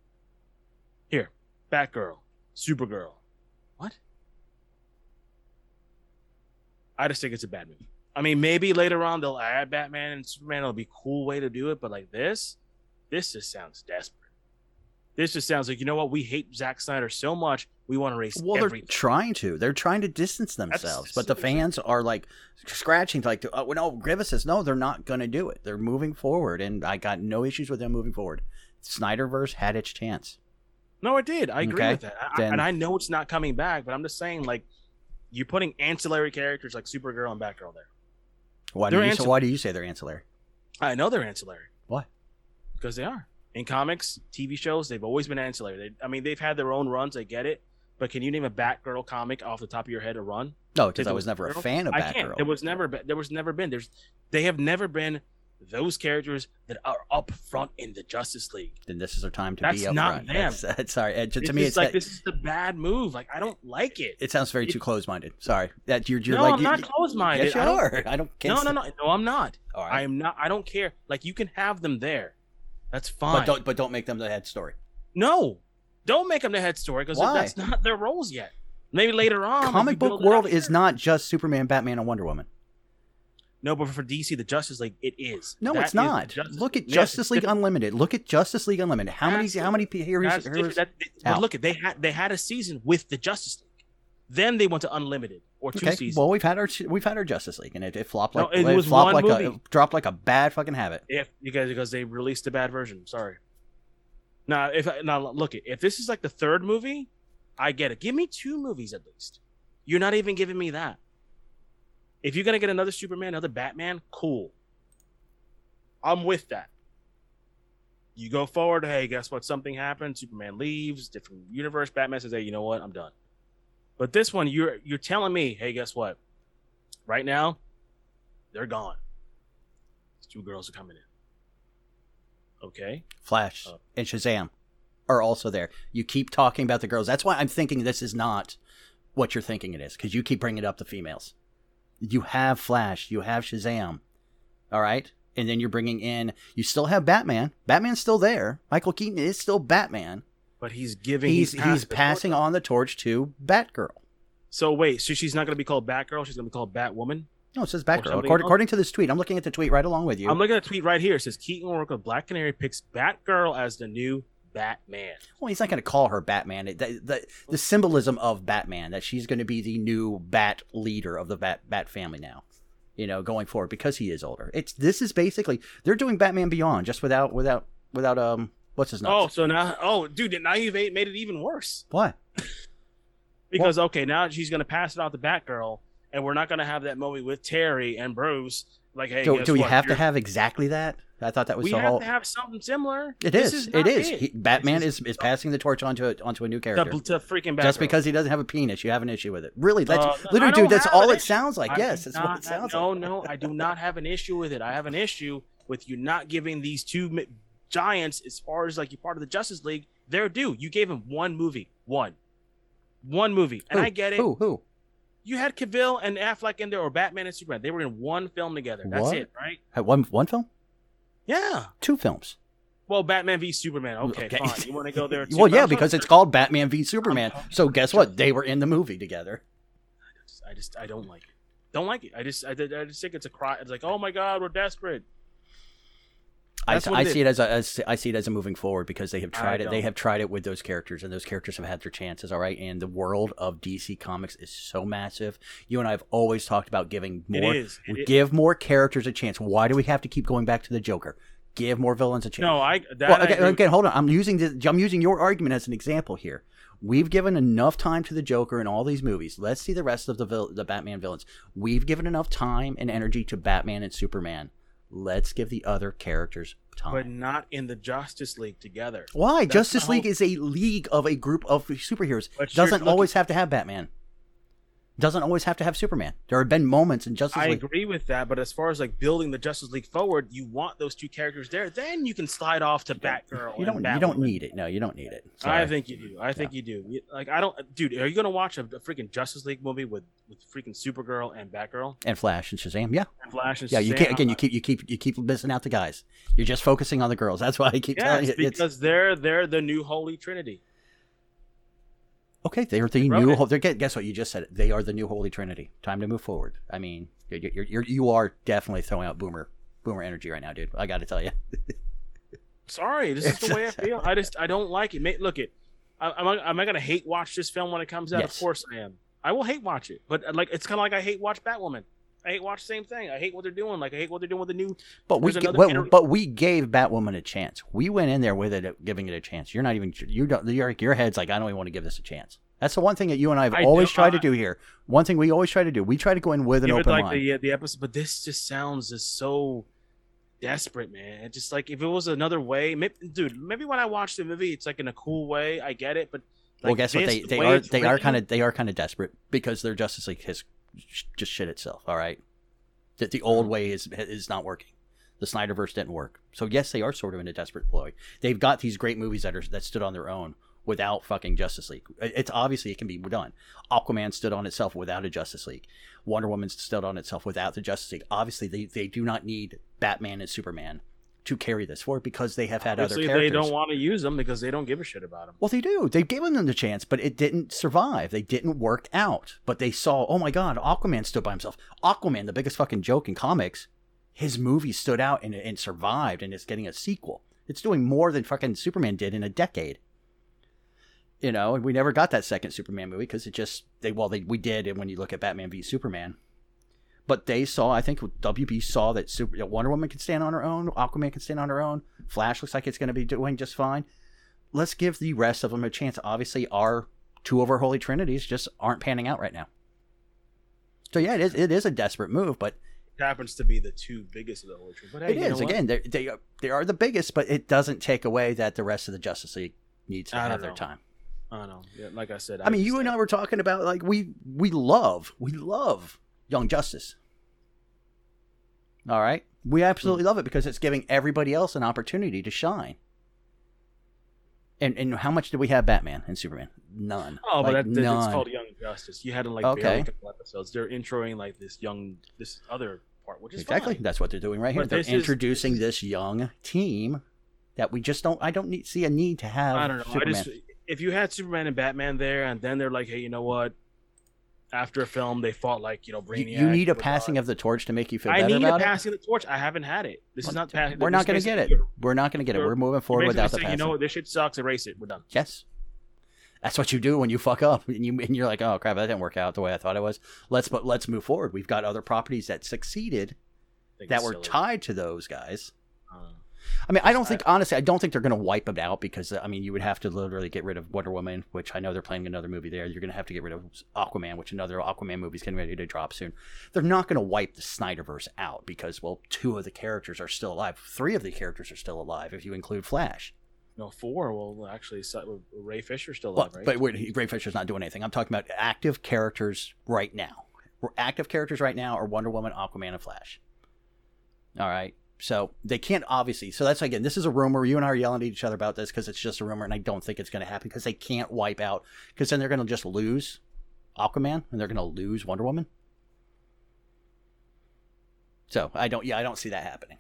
Here, Batgirl, Supergirl. What? I just think it's a bad movie. I mean, maybe later on they'll add Batman and Superman. It'll be a cool way to do it. But like this, this just sounds desperate. This just sounds like, you know what? We hate Zack Snyder so much, we want to erase well, everything. They're trying to. They're trying to distance themselves. That's, but the fans are like scratching to like, oh, no, Grievous says, no, they're not going to do it. They're moving forward. And I got no issues with them moving forward. Snyderverse had its chance. No, it did. I agree okay. with that. I, then, and I know it's not coming back, but I'm just saying, like, you're putting ancillary characters like Supergirl and Batgirl there. Why do, you, so why do you say they're ancillary? I know they're ancillary. Why? Because they are. In comics, T V shows, they've always been ancillary. They, I mean, they've had their own runs. I get it, but can you name a Batgirl comic off the top of your head? A run? No, because I was never a Batgirl? fan of I can't. Batgirl. There was never. There was never been. There's. They have never been those characters that are up front in the Justice League. Then this is our time to That's be up not front. them. That's, that's, sorry, uh, to, It's to me, just it's like that, this is the bad move. Like I don't like it. it sounds very it- too close-minded. Sorry, that you're, you're no, like I'm you- not you- close-minded. Yes, you I don't- are. I don't. Can't No, say- no, no, no. I'm not. All right. I am not. I don't care. Like you can have them there. That's fine. But don't but don't make them the head story. No, don't make them the head story because Why? that's not their roles yet. Maybe later on. if you Comic book build it world up- is not just Superman, Batman, and Wonder Woman. No, but for D C, the Justice League, it is. No, That it's is the not. Justice Look at League. Yes, Justice it's League different. Unlimited. Look at Justice League Unlimited. How many That's how many p- heroes? That's heroes different. That, but out? look, they had they had a season with the Justice League. Then they went to Unlimited or two Okay, seasons. well we've had our we've had our Justice League and it, it flopped No, like it it, was flopped one like a movie. it dropped like a bad fucking habit. If you guys because they released a bad version. Sorry. Now, if now look, if this is like the third movie, I get it. Give me two movies at least. You're not even giving me that. If you're gonna get another Superman, another Batman, cool. I'm with that. You go forward. Hey, guess what? Something happened. Superman leaves. Different universe. Batman says, "Hey, you know what? I'm done." But this one, you're you're telling me, "Hey, guess what? Right now, they're gone. These two girls are coming in." Okay. Flash Oh. and Shazam are also there. You keep talking about the girls. That's why I'm thinking this is not what you're thinking it is, because you keep bringing up the females. You have Flash. You have Shazam. All right? And then you're bringing in... You still have Batman. Batman's still there. Michael Keaton is still Batman. But he's giving. He's He's, he's passing on the torch to Batgirl. So wait, so she's not going to be called Batgirl. She's going to be called Batwoman. No, it says Or Batgirl. something According, else? according to this tweet. I'm looking at the tweet right along with you. I'm looking at the tweet right here. It says Keaton will work with Black Canary picks Batgirl as the new Batman. Well, he's not going to call her Batman. It, the, the, the symbolism of Batman, that she's going to be the new Bat leader of the Bat, Bat family now, you know, going forward, because he is older. It's This is basically, they're doing Batman Beyond, just without, without, without, um, what's his name? Oh, so now, oh, dude, now you've made made it even worse. What? Because, okay, now she's going to pass it out to Batgirl, and we're not going to have that moment with Terry and Bruce. Like, hey, Do, guess do we what? have to You're- have exactly that? I thought that was We the have whole... to have something similar. It This is. It not is. He, Batman This is, is passing the torch onto a, onto a new character. to, to freaking Batgirl. Just because he doesn't have a penis, you have an issue with it. Really, that's Uh, literally, I don't dude. That's have all an it issue. sounds like. I Yes, do that's what not it sounds have, like. No, no, I do not have an issue with it. I have an issue with you not giving these two mi- giants, as far as like you're part of the Justice League, their due. You gave them one movie, one, one movie, and Who? I get it. Who? Who? You had Cavill and Affleck in there, or Batman and Superman. They were in one film together. That's What? it, right? Had one one film? Yeah. Two films. Well, Batman v Superman. Okay, Okay. fine. You want to go there? Too? Well, But yeah, I'm because talking- it's called Batman v Superman. talking So about guess the what? They were in the movie together. I just, I don't like it. Don't like it. I just, I, I just think it's a cry. It's like, oh my god, we're desperate. I, That's what I it see is. it as a as, I see it as a moving forward, because they have I tried it. They don't. have tried it with those characters, and those characters have had their chances. All right, and the world of D C Comics is so massive. You and I have always talked about giving more, It is. It is. give more characters a chance. Why do we have to keep going back to the Joker? Give more villains a chance. No, I. That Well, I okay, agree with. again, hold on. I'm using this, I'm using your argument as an example here. We've given enough time to the Joker in all these movies. Let's see the rest of the vil- the Batman villains. We've given enough time and energy to Batman and Superman. Let's give the other characters time. but not in the Justice League together. Why? That's Justice the whole- League is a league of a group of superheroes. But you're Doesn't looking- always have to have Batman. Doesn't always have to have Superman. There have been moments in Justice I League. agree with that, but as far as like building the Justice League forward, you want those two characters there. Then you can slide off to Batgirl. You don't. and You don't Batwoman. need it. No, you don't need it. I Sorry. think you do. I think you do. You- Like I don't, dude. Are you gonna watch a, a freaking Justice League movie with with freaking Supergirl and Batgirl And Flash and Shazam. Yeah. and Flash and Yeah, you Shazam? can't. Again, you keep you keep you keep missing out the guys. You're just focusing on the girls. That's why I keep Yes, telling you. It's, because they're they're the new Holy Trinity. okay, they are the wrote new. it. ho- they're- Guess what? You just said it. They are the new Holy Trinity. Time to move forward. I mean, you're, you're, you're you are definitely throwing out boomer boomer energy right now, dude. I got to tell you. Sorry, this is the way I feel. I just I don't like it. Ma- Look it. I, am I am I gonna hate watch this film when it comes out? Yes. Of course I am. I will hate watch it, but uh, like it's kind of like I hate watch Batwoman. I hate watch the same thing. I hate what they're doing. Like I hate what they're doing with the new. But we There's ga- another well, iter- but we gave Batwoman a chance. We went in there with it, giving it a chance. You're not even you don't your your head's like, I don't even want to give this a chance. That's the one thing that you and I have I always do- tried to I- do here. One thing we always try to do. We try to go in with an Give it open like mind. the uh, the episode, but this just sounds just so desperate, man. It's just like if it was another way, maybe, dude. Maybe when I watch the movie, it's like in a cool way. I get it, but like well, guess this, what? They the they way are it's they are written- kind of they are kind of desperate because their Justice League has just shit itself. All right, that the old way is is not working. The Snyderverse didn't work. So yes, they are sort of in a desperate ploy. They've got these great movies that are that stood on their own without fucking Justice League. It's obviously it can be done. Aquaman stood on itself without a Justice League. Wonder Woman stood on itself without the Justice League. Obviously, they, they do not need Batman and Superman to carry this forward because they have had Obviously, other characters. they don't want to use them because they don't give a shit about them. Well, they do. They've given them the chance, but it didn't survive. They didn't work out. But they saw, oh my God, Aquaman stood by himself. Aquaman, the biggest fucking joke in comics, his movie stood out and, and survived, and it's getting a sequel. It's doing more than fucking Superman did in a decade. You know, and we never got that second Superman movie because it just, they well, they we did, and when you look at Batman v Superman. But they saw, I think W B saw that Super, Wonder Woman can stand on her own, Aquaman can stand on her own, Flash looks like it's going to be doing just fine. Let's give the rest of them a chance. Obviously, our two of our holy trinities just aren't panning out right now. So yeah, it is it is a desperate move, but It happens to be the two biggest of the Holy Trinity. But hey, it you is know again. They they are, they are the biggest, but it doesn't take away that the rest of the Justice League needs to I don't have their know. time. I don't know. Yeah, like I said, I mean, just- you and I were talking about like we we love we love Young Justice. All right, we absolutely love it because it's giving everybody else an opportunity to shine. And and how much did we have Batman and Superman? None. Oh, but Like, that, that, it's none. called Young Justice. You had to like Okay. barely a couple episodes. They're introing like this young, this other part, which is Exactly. fine. That's what they're doing right here. But They're this is- introducing this this young team that we just don't. I don't need, see a need to have. I don't know. Superman. I just if you had Superman and Batman there, and then they're like, hey, you know what? After a film, they fought like you know You, Brainiac. you need a or passing God. of the torch to make you feel I better need a about it. passing of the torch. I haven't had it. This is not passing. We're not going to get it. We're not going to get it. We're moving forward without the saying, passing. you know what? This shit sucks. Erase it. We're done. Yes. That's what you do when you fuck up, and you and you're like, oh crap, that didn't work out the way I thought it was. Let's but let's move forward. We've got other properties that succeeded I think that it's were silly. tied to those guys. Uh, I mean, I don't think honestly, I don't think they're going to wipe them out because I mean, you would have to literally get rid of Wonder Woman, which I know they're planning another movie there. You're going to have to get rid of Aquaman, which another Aquaman movie is getting ready to drop soon. They're not going to wipe the Snyderverse out because well, two of the characters are still alive. Three of the characters are still alive if you include Flash. no, four. Well, actually, so- Ray Fisher's still Well, alive, right? but wait, Ray Fisher's not doing anything. I'm talking about active characters right now. Active characters right now are Wonder Woman, Aquaman, and Flash. All right. So they can't obviously. So that's again, this is a rumor. You and I are yelling at each other about this because it's just a rumor, and I don't think it's going to happen because they can't wipe out. Because then they're going to just lose Aquaman and they're going to lose Wonder Woman. So I don't. Yeah, I don't see that happening.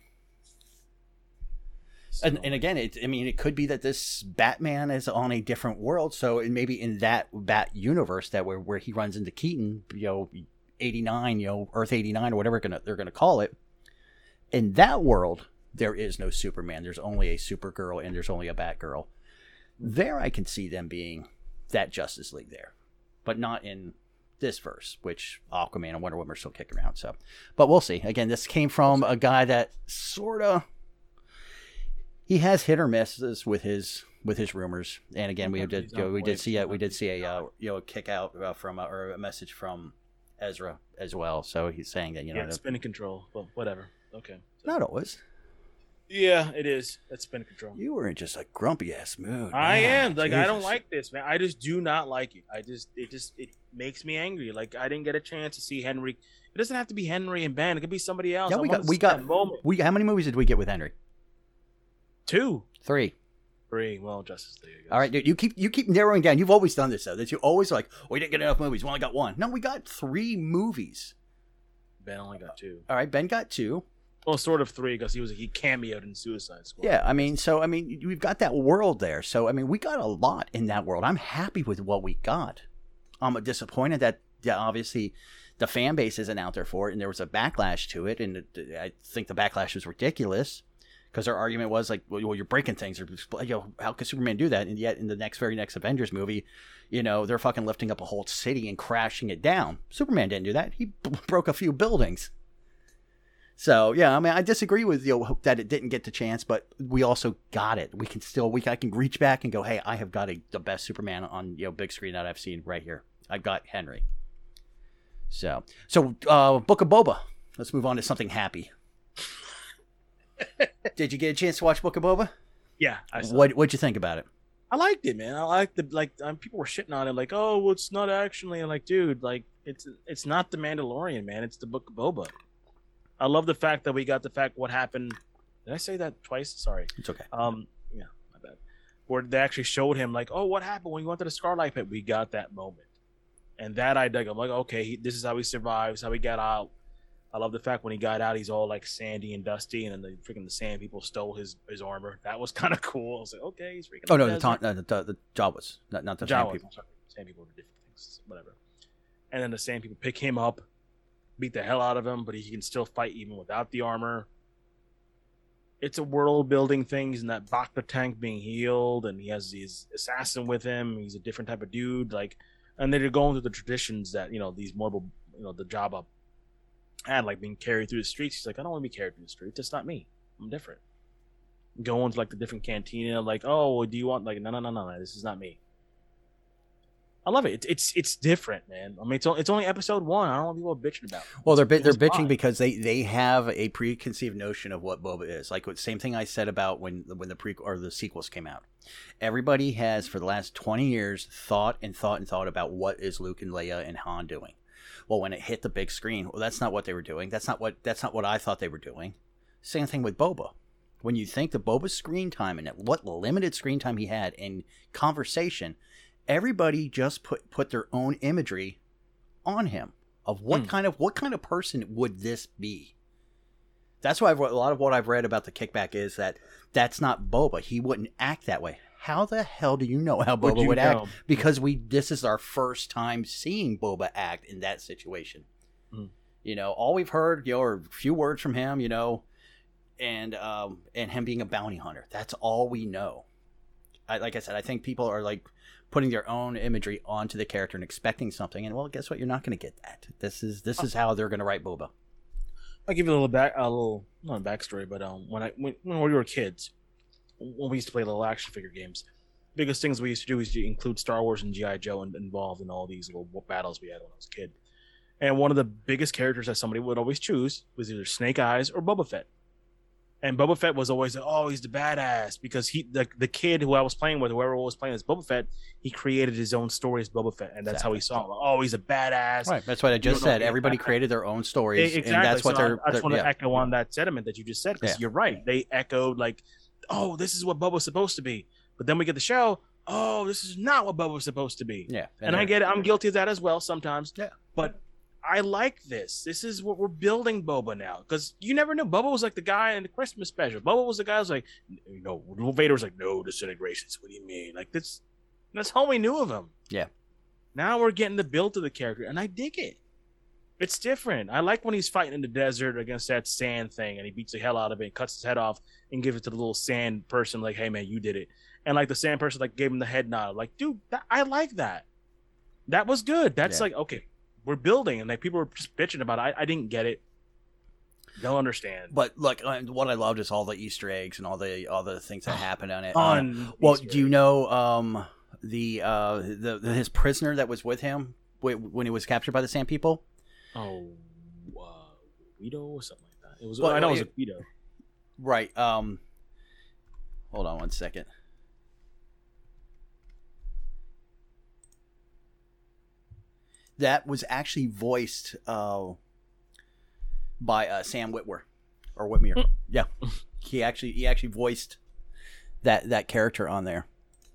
So- And, and again, it, I mean, it could be that this Batman is on a different world. So it maybe in that Bat universe that where, where he runs into Keaton, you know, eighty-nine, you know, Earth eighty-nine or whatever gonna, they're going to call it. In that world, there is no Superman. There's only a Supergirl and there's only a Batgirl. There I can see them being that Justice League there. But not in this verse, which Aquaman and Wonder Woman are still kicking around. So, but we'll see. Again, this came from a guy that sort of... He has hit or misses with his with his rumors, and again, we did you know, we did see a we did see a uh, you know a kick out uh, from uh, or a message from Ezra as well. So he's saying that you know yeah, spin control. Well, whatever. Okay. So- not always. Yeah, it is. That's spin control. You were in just a grumpy ass mood. I man. am like I don't Jesus. like this, man. I just do not like it. I just it just it makes me angry. Like I didn't get a chance to see Henry. It doesn't have to be Henry and Ben. It could be somebody else. Yeah, I we wanna got we see got that moment. we how many movies did we get with Henry? Two, Three. three. Well, Justice League. I guess. All right, dude. You keep you keep narrowing down. You've always done this though. That you always like. We didn't get enough movies. We only got one. No, we got three movies. Ben only got two. All right, Ben got two. Well, sort of three because he was he cameoed in Suicide Squad. Yeah, I mean, so I mean, we've got that world there. So I mean, we got a lot in that world. I'm happy with what we got. I'm disappointed that yeah, obviously the fan base isn't out there for it, and there was a backlash to it, and it, I think the backlash was ridiculous because their argument was like, well, you're breaking things, or you know, how could Superman do that? And yet, in the next very next Avengers movie, you know, they're fucking lifting up a whole city and crashing it down. Superman didn't do that. He b- broke a few buildings. So yeah, I mean, I disagree with you that it didn't get the chance, but we also got it. We can still, we I can reach back and go, hey, I have got a, the best Superman on you know big screen that I've seen right here. I've got Henry. So, so uh, Book of Boba. Let's move on to something happy. Did you get a chance to watch Book of Boba? Yeah. I saw What What'd you think about it? I liked it, man. I liked the like. Um, people were shitting on it, like, "Oh, well, it's not actually." And like, dude, like, it's it's not the Mandalorian, man. It's the Book of Boba. I love the fact that we got the fact what happened. Did I say that twice? Sorry. It's okay. Um, yeah, my bad. Where they actually showed him, like, "Oh, what happened when you went to the Starlight Pit?" We got that moment, and that I dug. I'm like, okay, he, this is how he survives, how he got out. I love the fact when he got out, he's all like sandy and dusty, and then the freaking the sand people stole his, his armor. That was kind of cool. I was like, okay, he's freaking. Oh no, the ta- no, the, the the Jawas, not not the sand Jawas. people. Sorry. Sand people are different things, whatever. And then the sand people pick him up, beat the hell out of him, but he can still fight even without the armor. It's a world building thing. He's in that Bacta tank being healed, and he has his assassin with him. He's a different type of dude, like, and they're going through the traditions that you know these mobile, you know, the Jabba had, like being carried through the streets. He's like, I don't want to be carried through the streets. That's not me. I'm different. Going to like the different cantina, like, oh, do you want like no, no, no, no, no, this is not me. I love it. It's it's it's different, man. I mean, it's only, it's only episode one. I don't want people bitching about it. Well, they're they're bitching fine. because they, they have a preconceived notion of what Boba is. Like the same thing I said about when when the pre or the sequels came out. Everybody has for the last twenty years thought and thought and thought about what is Luke and Leia and Han doing. Well, when it hit the big screen, well, that's not what they were doing. That's not what that's not what I thought they were doing. Same thing with Boba. When you think the Boba's screen time and what limited screen time he had in conversation, everybody just put put their own imagery on him of what hmm. kind of what kind of person would this be. That's why I've, a lot of what I've read about the kickback is that that's not Boba. He wouldn't act that way. How the hell do you know how Boba would, would act? Because we this is our first time seeing Boba act in that situation. Hmm. You know, all we've heard, you know, are a few words from him, you know, and um, and him being a bounty hunter. That's all we know. I, like I said, I think people are like putting their own imagery onto the character and expecting something, and well, guess what? You're not going to get that. This is this is how they're going to write Boba. I'll give you a little back, a little not a backstory, but um, when I when, when we were kids, when we used to play little action figure games, biggest things we used to do is to include Star Wars and G I Joe and involved in all these little battles we had when I was a kid. And one of the biggest characters that somebody would always choose was either Snake Eyes or Boba Fett. And Boba Fett was always, oh, he's the badass, because he, the, the kid who I was playing with, whoever was playing as Boba Fett, he created his own story as Boba Fett, and that's exactly. how he saw him. Oh, he's a badass. Right, that's what I just said. Everybody created their own stories, exactly. and that's what so they're. I just want to yeah. echo on that sentiment that you just said, because yeah. you're right. They echoed like, oh, this is what Boba's supposed to be, but then we get the show. Oh, this is not what Boba's supposed to be. Yeah, and, and I get it. I'm guilty of that as well sometimes. Yeah, but I like this. This is what we're building Boba now, because you never knew. Boba was like the guy in the Christmas special. Boba was the guy who was like, you know, Vader was like, no disintegrations. What do you mean? Like that's that's all we knew of him. Yeah. Now we're getting the build of the character, and I dig it. It's different. I like when he's fighting in the desert against that sand thing, and he beats the hell out of it, and cuts his head off, and gives it to the little sand person, like, hey man, you did it. And like the sand person like gave him the head nod. Like, dude, that, I like that. That was good. That's yeah. like, okay, we're building, and like people were just bitching about it. I, I didn't get it. Don't understand. But look, what I loved is all the Easter eggs and all the all the things that happened on it. On uh, well, do you know um, the, uh, the the his prisoner that was with him when he was captured by the Sand People? Oh, uh, Guido or something like that. It was. Well, I know it was a Guido. Right. Um. Hold on one second. That was actually voiced uh, by uh, Sam Witwer or Whitmere. Mm. Yeah, he actually he actually voiced that that character on there.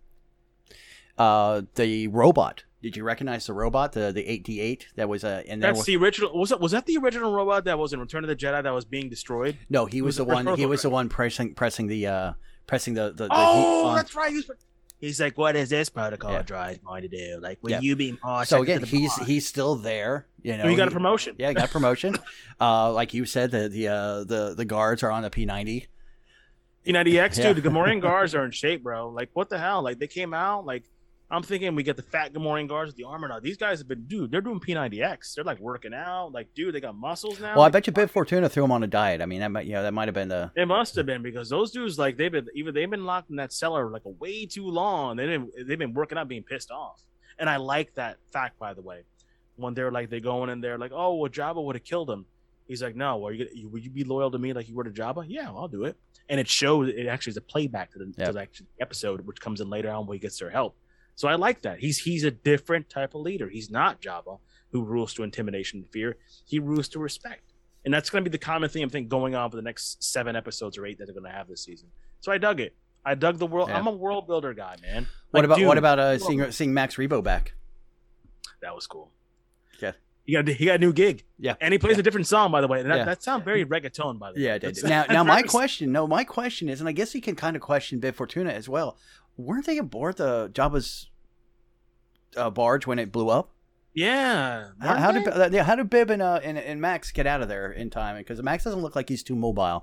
Uh, the robot. Did you recognize the robot, the the eight D eight that was uh, in there? That's the original. Was that was that the original robot that was in Return of the Jedi that was being destroyed? No, he was, was the one. He was the one pressing pressing the uh, pressing the the. the oh, heat on. That's right. He's, he's like, what is this protocol yeah. droid going to do? Like, will yeah. you be more? So again, he's boss? he's still there. You know, oh, you got he, a promotion. Yeah, got a promotion. uh, like you said, the the uh, the the guards are on the P ninety. P ninety X, yeah. dude. The Gamorrean guards are in shape, bro. Like, what the hell? Like, they came out like. I'm thinking we get the fat Gamorrean guards with the armor now. These guys have been, dude, they're doing P ninety X. They're like working out. Like, dude, they got muscles now. Well, I bet you Bib Fortuna threw them on a diet. I mean, that might, you know, that might have been the. It must have been, because those dudes, like, they've been even they've been locked in that cellar like a way too long. They've been they've been working out, being pissed off. And I like that fact, by the way, when they're like they going in there like, oh, well, Jabba would have killed him. He's like, no, well, you, would you be loyal to me like you were to Jabba? Yeah, I'll do it. And it shows, it actually is a playback to the, yep. to the actual episode, which comes in later on where he gets their help. So I like that. He's he's a different type of leader. He's not Jabba, who rules to intimidation and fear. He rules to respect. And that's going to be the common theme, I think, going on for the next seven episodes or eight that they're going to have this season. So I dug it. I dug the world. Yeah. I'm a world builder guy, man. Like, what about dude, what about uh, seeing seeing Max Rebo back? That was cool. Yeah. He got, he got a new gig. Yeah. And he plays yeah. a different song, by the way. And that, yeah. that sounds very reggaeton, by the way. Yeah, it did. Now, now my question, no, my question is, and I guess you can kind of question Bib Fortuna as well. Weren't they aboard the Jabba's uh, barge when it blew up? Yeah. How, how did uh, yeah, how did Bib and, uh, and and Max get out of there in time? Because Max doesn't look like he's too mobile.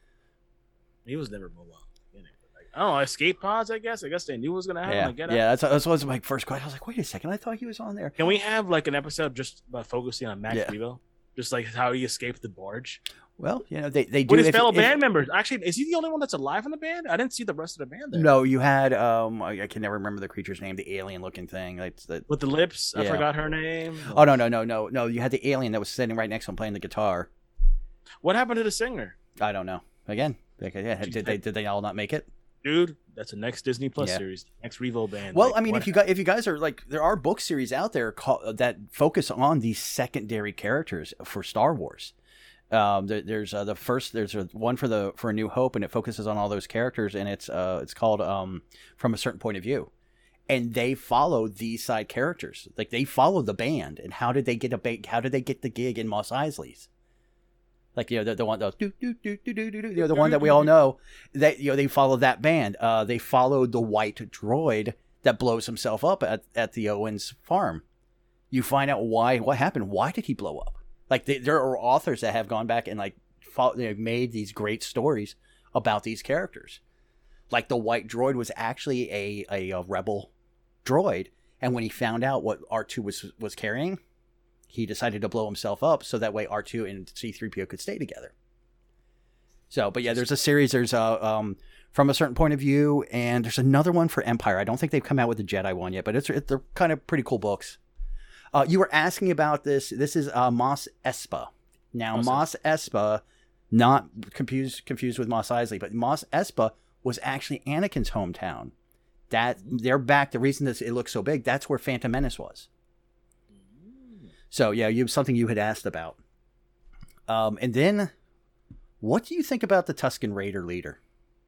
He was never mobile. I don't know, escape pods, I guess. I guess they knew what was going to happen. Yeah, like, get yeah that's, that was my first question. I was like, wait a second. I thought he was on there. Can we have like an episode just about focusing on Max yeah. Rebo? Just like how he escaped the barge? Well, you know, they, they do. With his if, fellow if, band members. Actually, is he the only one that's alive in the band? I didn't see the rest of the band there. No, you had, um, I, I can never remember the creature's name, the alien looking thing. Like, the, With the lips? Yeah. I forgot her name. Oh, no, no, no, no. No, you had the alien that was sitting right next to him playing the guitar. What happened to the singer? I don't know. Again, like, yeah, did they, did they all not make it? Dude, that's the next Disney Plus yeah. series, next Revo band. Well, like, I mean, if you guys, if you guys are like, there are book series out there called, that focus on these secondary characters for Star Wars. Um, there, there's uh, the first, there's a, one for the for A New Hope, and it focuses on all those characters, and it's uh, it's called um, From a Certain Point of View, and they follow these side characters, like they follow the band, and how did they get a ba- how did they get the gig in Mos Eisley's? Like, you know, the, the one, the, do, do, do, do, do, do, you know, the one that we all know, that, you know, they follow that band. Uh, they followed the white droid that blows himself up at, at the Owens farm. You find out why, what happened. Why did he blow up? Like, they, there are authors that have gone back and, like, follow, they have made these great stories about these characters. Like, the white droid was actually a, a, a rebel droid. And when he found out what R two was was carrying, he decided to blow himself up so that way R two and C three P O could stay together. So, but yeah, there's a series, there's a, um, From a Certain Point of View, and there's another one for Empire. I don't think they've come out with the Jedi one yet, but it's, it, they're kind of pretty cool books. Uh, you were asking about this. This is uh, Mos Espa. Now, awesome. Mos Espa, not confused confused with Mos Eisley, but Mos Espa was actually Anakin's hometown. That they're back. The reason that it looks so big, that's where Phantom Menace was. So, yeah, you something you had asked about. Um, and then, what do you think about the Tusken Raider leader?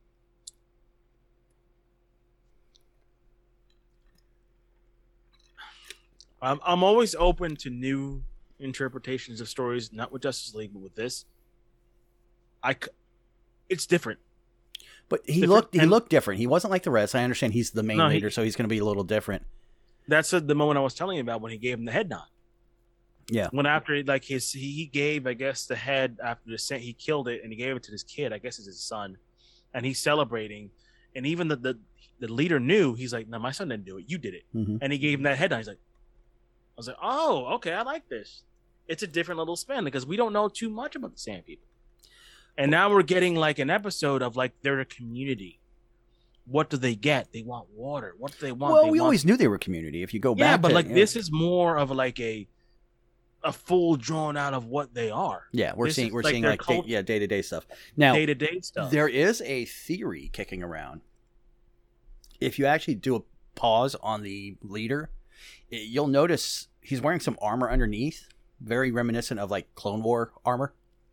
I'm, I'm always open to new interpretations of stories, not with Justice League, but with this. I, it's different. But he different. looked he and, looked different. He wasn't like the rest. I understand he's the main no, leader, he, so he's going to be a little different. That's a, the moment I was telling you about when he gave him the head nod. Yeah. When after like his he gave I guess the head after the he killed it and he gave it to his kid. I guess it's his son, and he's celebrating. And even the the, the leader knew. He's like, no, my son didn't do it. You did it. Mm-hmm. And he gave him that head nod. He's like, I was like, oh, okay, I like this. It's a different little spin because we don't know too much about the Sand People. And now we're getting like an episode of like they're a community. What do they get? They want water. What do they want? Well, they we want... always knew they were a community. If you go back, yeah, but to, like you know, this is more of like a a full drawn out of what they are. Yeah, we're this seeing we're like seeing like cult- day, yeah day to day stuff. Now day to day stuff. There is a theory kicking around. If you actually do a pause on the leader, it, you'll notice he's wearing some armor underneath, very reminiscent of like Clone War armor.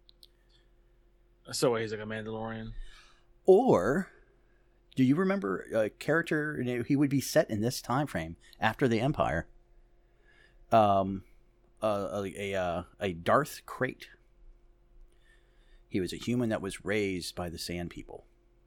So he's like a Mandalorian. Or, do you remember a character? He would be set in this time frame after the Empire. Um, uh, a a a Darth Krayt. He was a human that was raised by the Sand People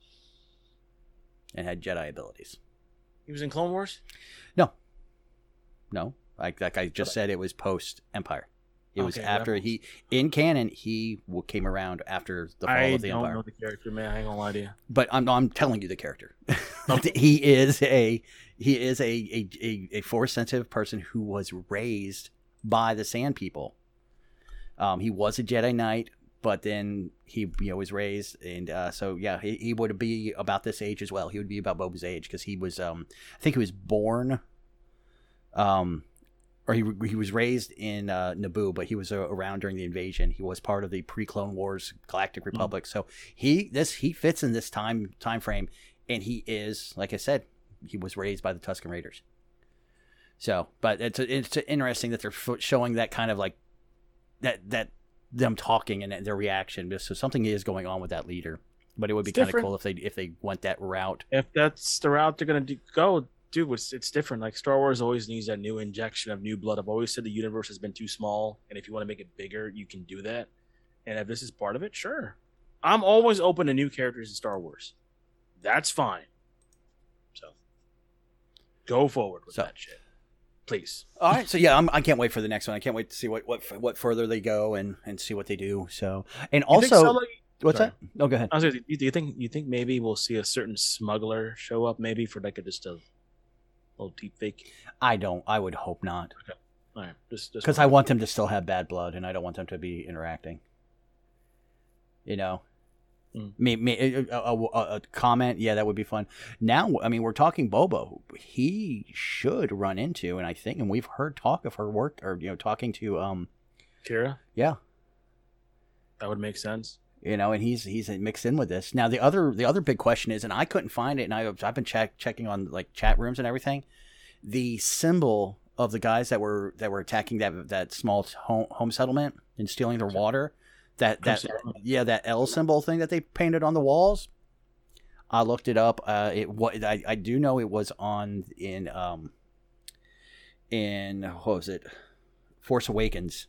and had Jedi abilities. He was in Clone Wars? No, no. Like like I just said, it was post Empire. It was okay, after Rebels. he, in canon, he came around after the fall I of the don't Empire. know the character, man. I ain't gonna lie to you. But I'm I'm telling you the character. he is a he is a a, a, a force sensitive person who was raised by the Sand People. Um, he was a Jedi Knight, but then he you know was raised, and uh, so yeah, he, he would be about this age as well. He would be about Boba's age because he was um I think he was born um or he he was raised in uh, Naboo, but he was uh, around during the invasion. He was part of the pre-Clone Wars Galactic Republic. Mm-hmm. So he this he fits in this time time frame, and he is, like I said, he was raised by the Tusken Raiders. So, but it's it's interesting that they're showing that kind of like that that them talking and their reaction. So something is going on with that leader. But it would be kind of cool if they if they went that route. If that's the route they're gonna do, go, dude, it's, it's different. Like Star Wars always needs that new injection of new blood. I've always said the universe has been too small, and if you want to make it bigger, you can do that. And if this is part of it, sure. I'm always open to new characters in Star Wars. That's fine. So go forward with so, that shit, please. All right. So yeah, I'm, I can't wait for the next one. I can't wait to see what what what further they go and and see what they do. So and you also. What's Sorry. that? Oh, go ahead. I was gonna, do you think you think maybe we'll see a certain smuggler show up, maybe for like a just a little deep fake? I don't. I would hope not. Okay. All right. Just because I want them to still have bad blood, and I don't want them to be interacting. You know, mm. me, me, a, a, a, a comment. Yeah, that would be fun. Now, I mean, we're talking Boba. He should run into, and I think, and we've heard talk of her work, or you know, talking to um, Kira. Yeah, that would make sense. You know, and he's he's mixed in with this. Now the other the other big question is, and I couldn't find it, and I I've been check, checking on like chat rooms and everything. The symbol of the guys that were that were attacking that that small home, home settlement and stealing their water, that that yeah that L symbol thing that they painted on the walls. I looked it up. Uh, it what I, I do know it was on in um in what was it, Force Awakens.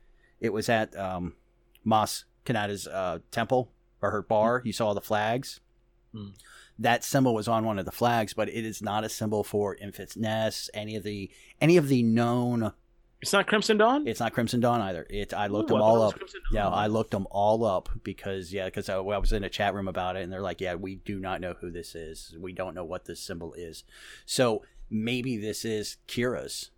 It was at um Mos Kanata's uh, temple or her bar. You saw the flags. Mm. That symbol was on one of the flags, but it is not a symbol for Infant's Nest. Any of the any of the known. It's not Crimson Dawn. It's not Crimson Dawn either. It. I looked Ooh, them all up. Yeah, I looked them all up because yeah, because I, I was in a chat room about it, and they're like, yeah, we do not know who this is. We don't know what this symbol is. So maybe this is Kira's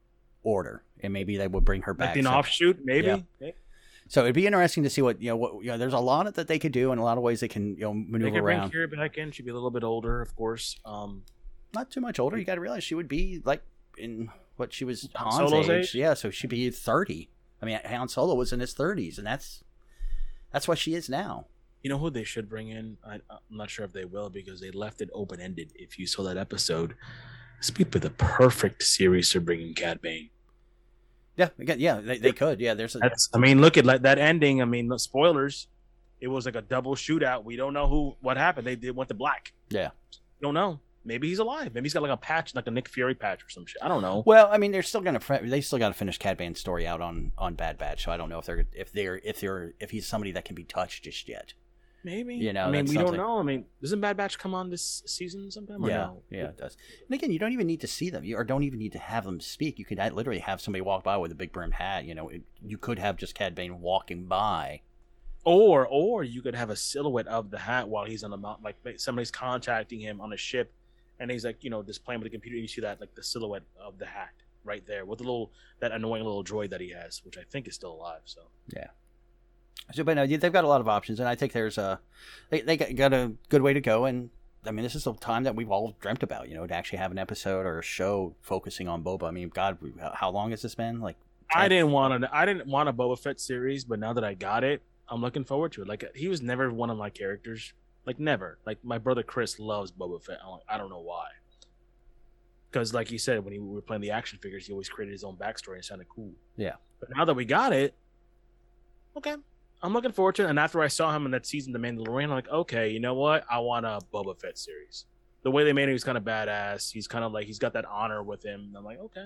order, and maybe they would bring her back. Like an so, offshoot, maybe. Yeah. maybe. So it'd be interesting to see what you know. What you know, there's a lot that they could do, and a lot of ways they can you know maneuver they could bring around. Kira back in. She'd be a little bit older, of course. Um, Not too much older. You got to realize she would be like in what she was Han's Solo's age. age. Yeah, so she'd be thirty. I mean, Han Solo was in his thirties, and that's that's what she is now. You know who they should bring in? I, I'm not sure if they will because they left it open ended. If you saw that episode, this would be the perfect series for bringing Cad Bane. Yeah, yeah, they, they could. Yeah, there's. A... That's, I mean, look at like that ending. I mean, the spoilers. It was like a double shootout. We don't know who, what happened. They did went to black. Yeah, we don't know. Maybe he's alive. Maybe he's got like a patch, like a Nick Fury patch or some shit. I don't know. Well, I mean, they're still gonna they still got to finish Cad Bane's story out on on Bad Batch. So I don't know if they're if they're if they're if he's somebody that can be touched just yet. Maybe. You know, I mean, we something... don't know. I mean, doesn't Bad Batch come on this season sometime? Or yeah, no? yeah, it does. And again, you don't even need to see them, you, or don't even need to have them speak. You could literally have somebody walk by with a big brimmed hat. You know, it, you could have just Cad Bane walking by, or or you could have a silhouette of the hat while he's on the mountain, like somebody's contacting him on a ship, and he's like, you know, just playing with the computer. And you see that like the silhouette of the hat right there with the little that annoying little droid that he has, which I think is still alive. So yeah. So, but no, they've got a lot of options, and I think there's a they they got a good way to go. And I mean, this is the time that we've all dreamt about, you know, to actually have an episode or a show focusing on Boba. I mean, God, how long has this been? Like, ten? I didn't want to, I didn't want a Boba Fett series, but now that I got it, I'm looking forward to it. Like, he was never one of my characters, like never. Like my brother Chris loves Boba Fett. I'm like, I don't know why. Because, like you said, when he, we were playing the action figures, he always created his own backstory and it sounded cool. Yeah. But now that we got it, okay. I'm looking forward to it. And after I saw him in that season, The Mandalorian, I'm like, okay, you know what? I want a Boba Fett series. The way they made him, he's kind of badass. He's kind of like, he's got that honor with him. And I'm like, okay.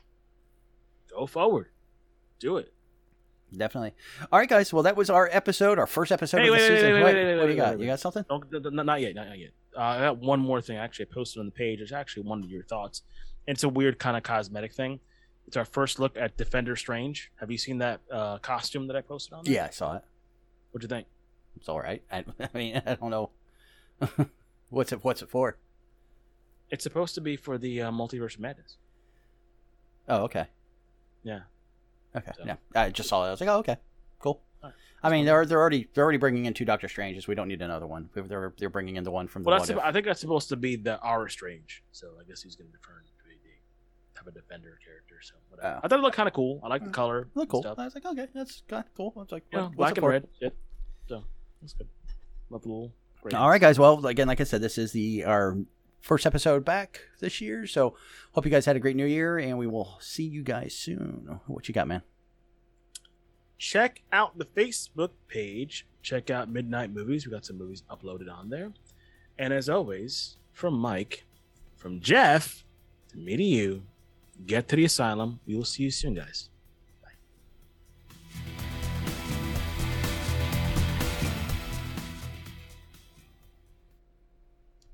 Go forward. Do it. Definitely. All right, guys. Well, that was our episode, our first episode hey, of wait, the wait, season. Wait, wait, what wait, wait, what do you wait, got? wait, You got something? Don't, not yet. Not yet. Uh, I got one more thing. Actually, I posted on the page. It's actually one of your thoughts. It's a weird kind of cosmetic thing. It's our first look at Defender Strange. Have you seen that uh, costume that I posted on there? Yeah, I saw it. What'd you think? It's all right. I, I mean, I don't know. what's it? What's it for? It's supposed to be for the uh, Multiverse of Madness. Oh, okay. Yeah. Okay. So. Yeah. I just saw it. I was like, oh, okay, cool. Right. I mean, they're they're already they're already bringing in two Doctor Stranges. We don't need another one. They're they're bringing in the one from the. Well, that's What I think that's supposed to be the Aura Strange. So I guess he's going to return to type of defender character. So whatever. Oh. I thought it looked kind of cool. I like the color. Look cool. Stuff. I was like, okay, that's kind of cool. I was like, You know, what, black what's it and for? red. Shit. So that's good. Love the little. All right, guys. Well, again, like I said, this is the our first episode back this year. So hope you guys had a great new year, and we will see you guys soon. What you got, man? Check out the Facebook page. Check out Midnight Movies. We got some movies uploaded on there. And as always, from Mike, from Jeff, to me to you, get to the asylum. We will see you soon, guys.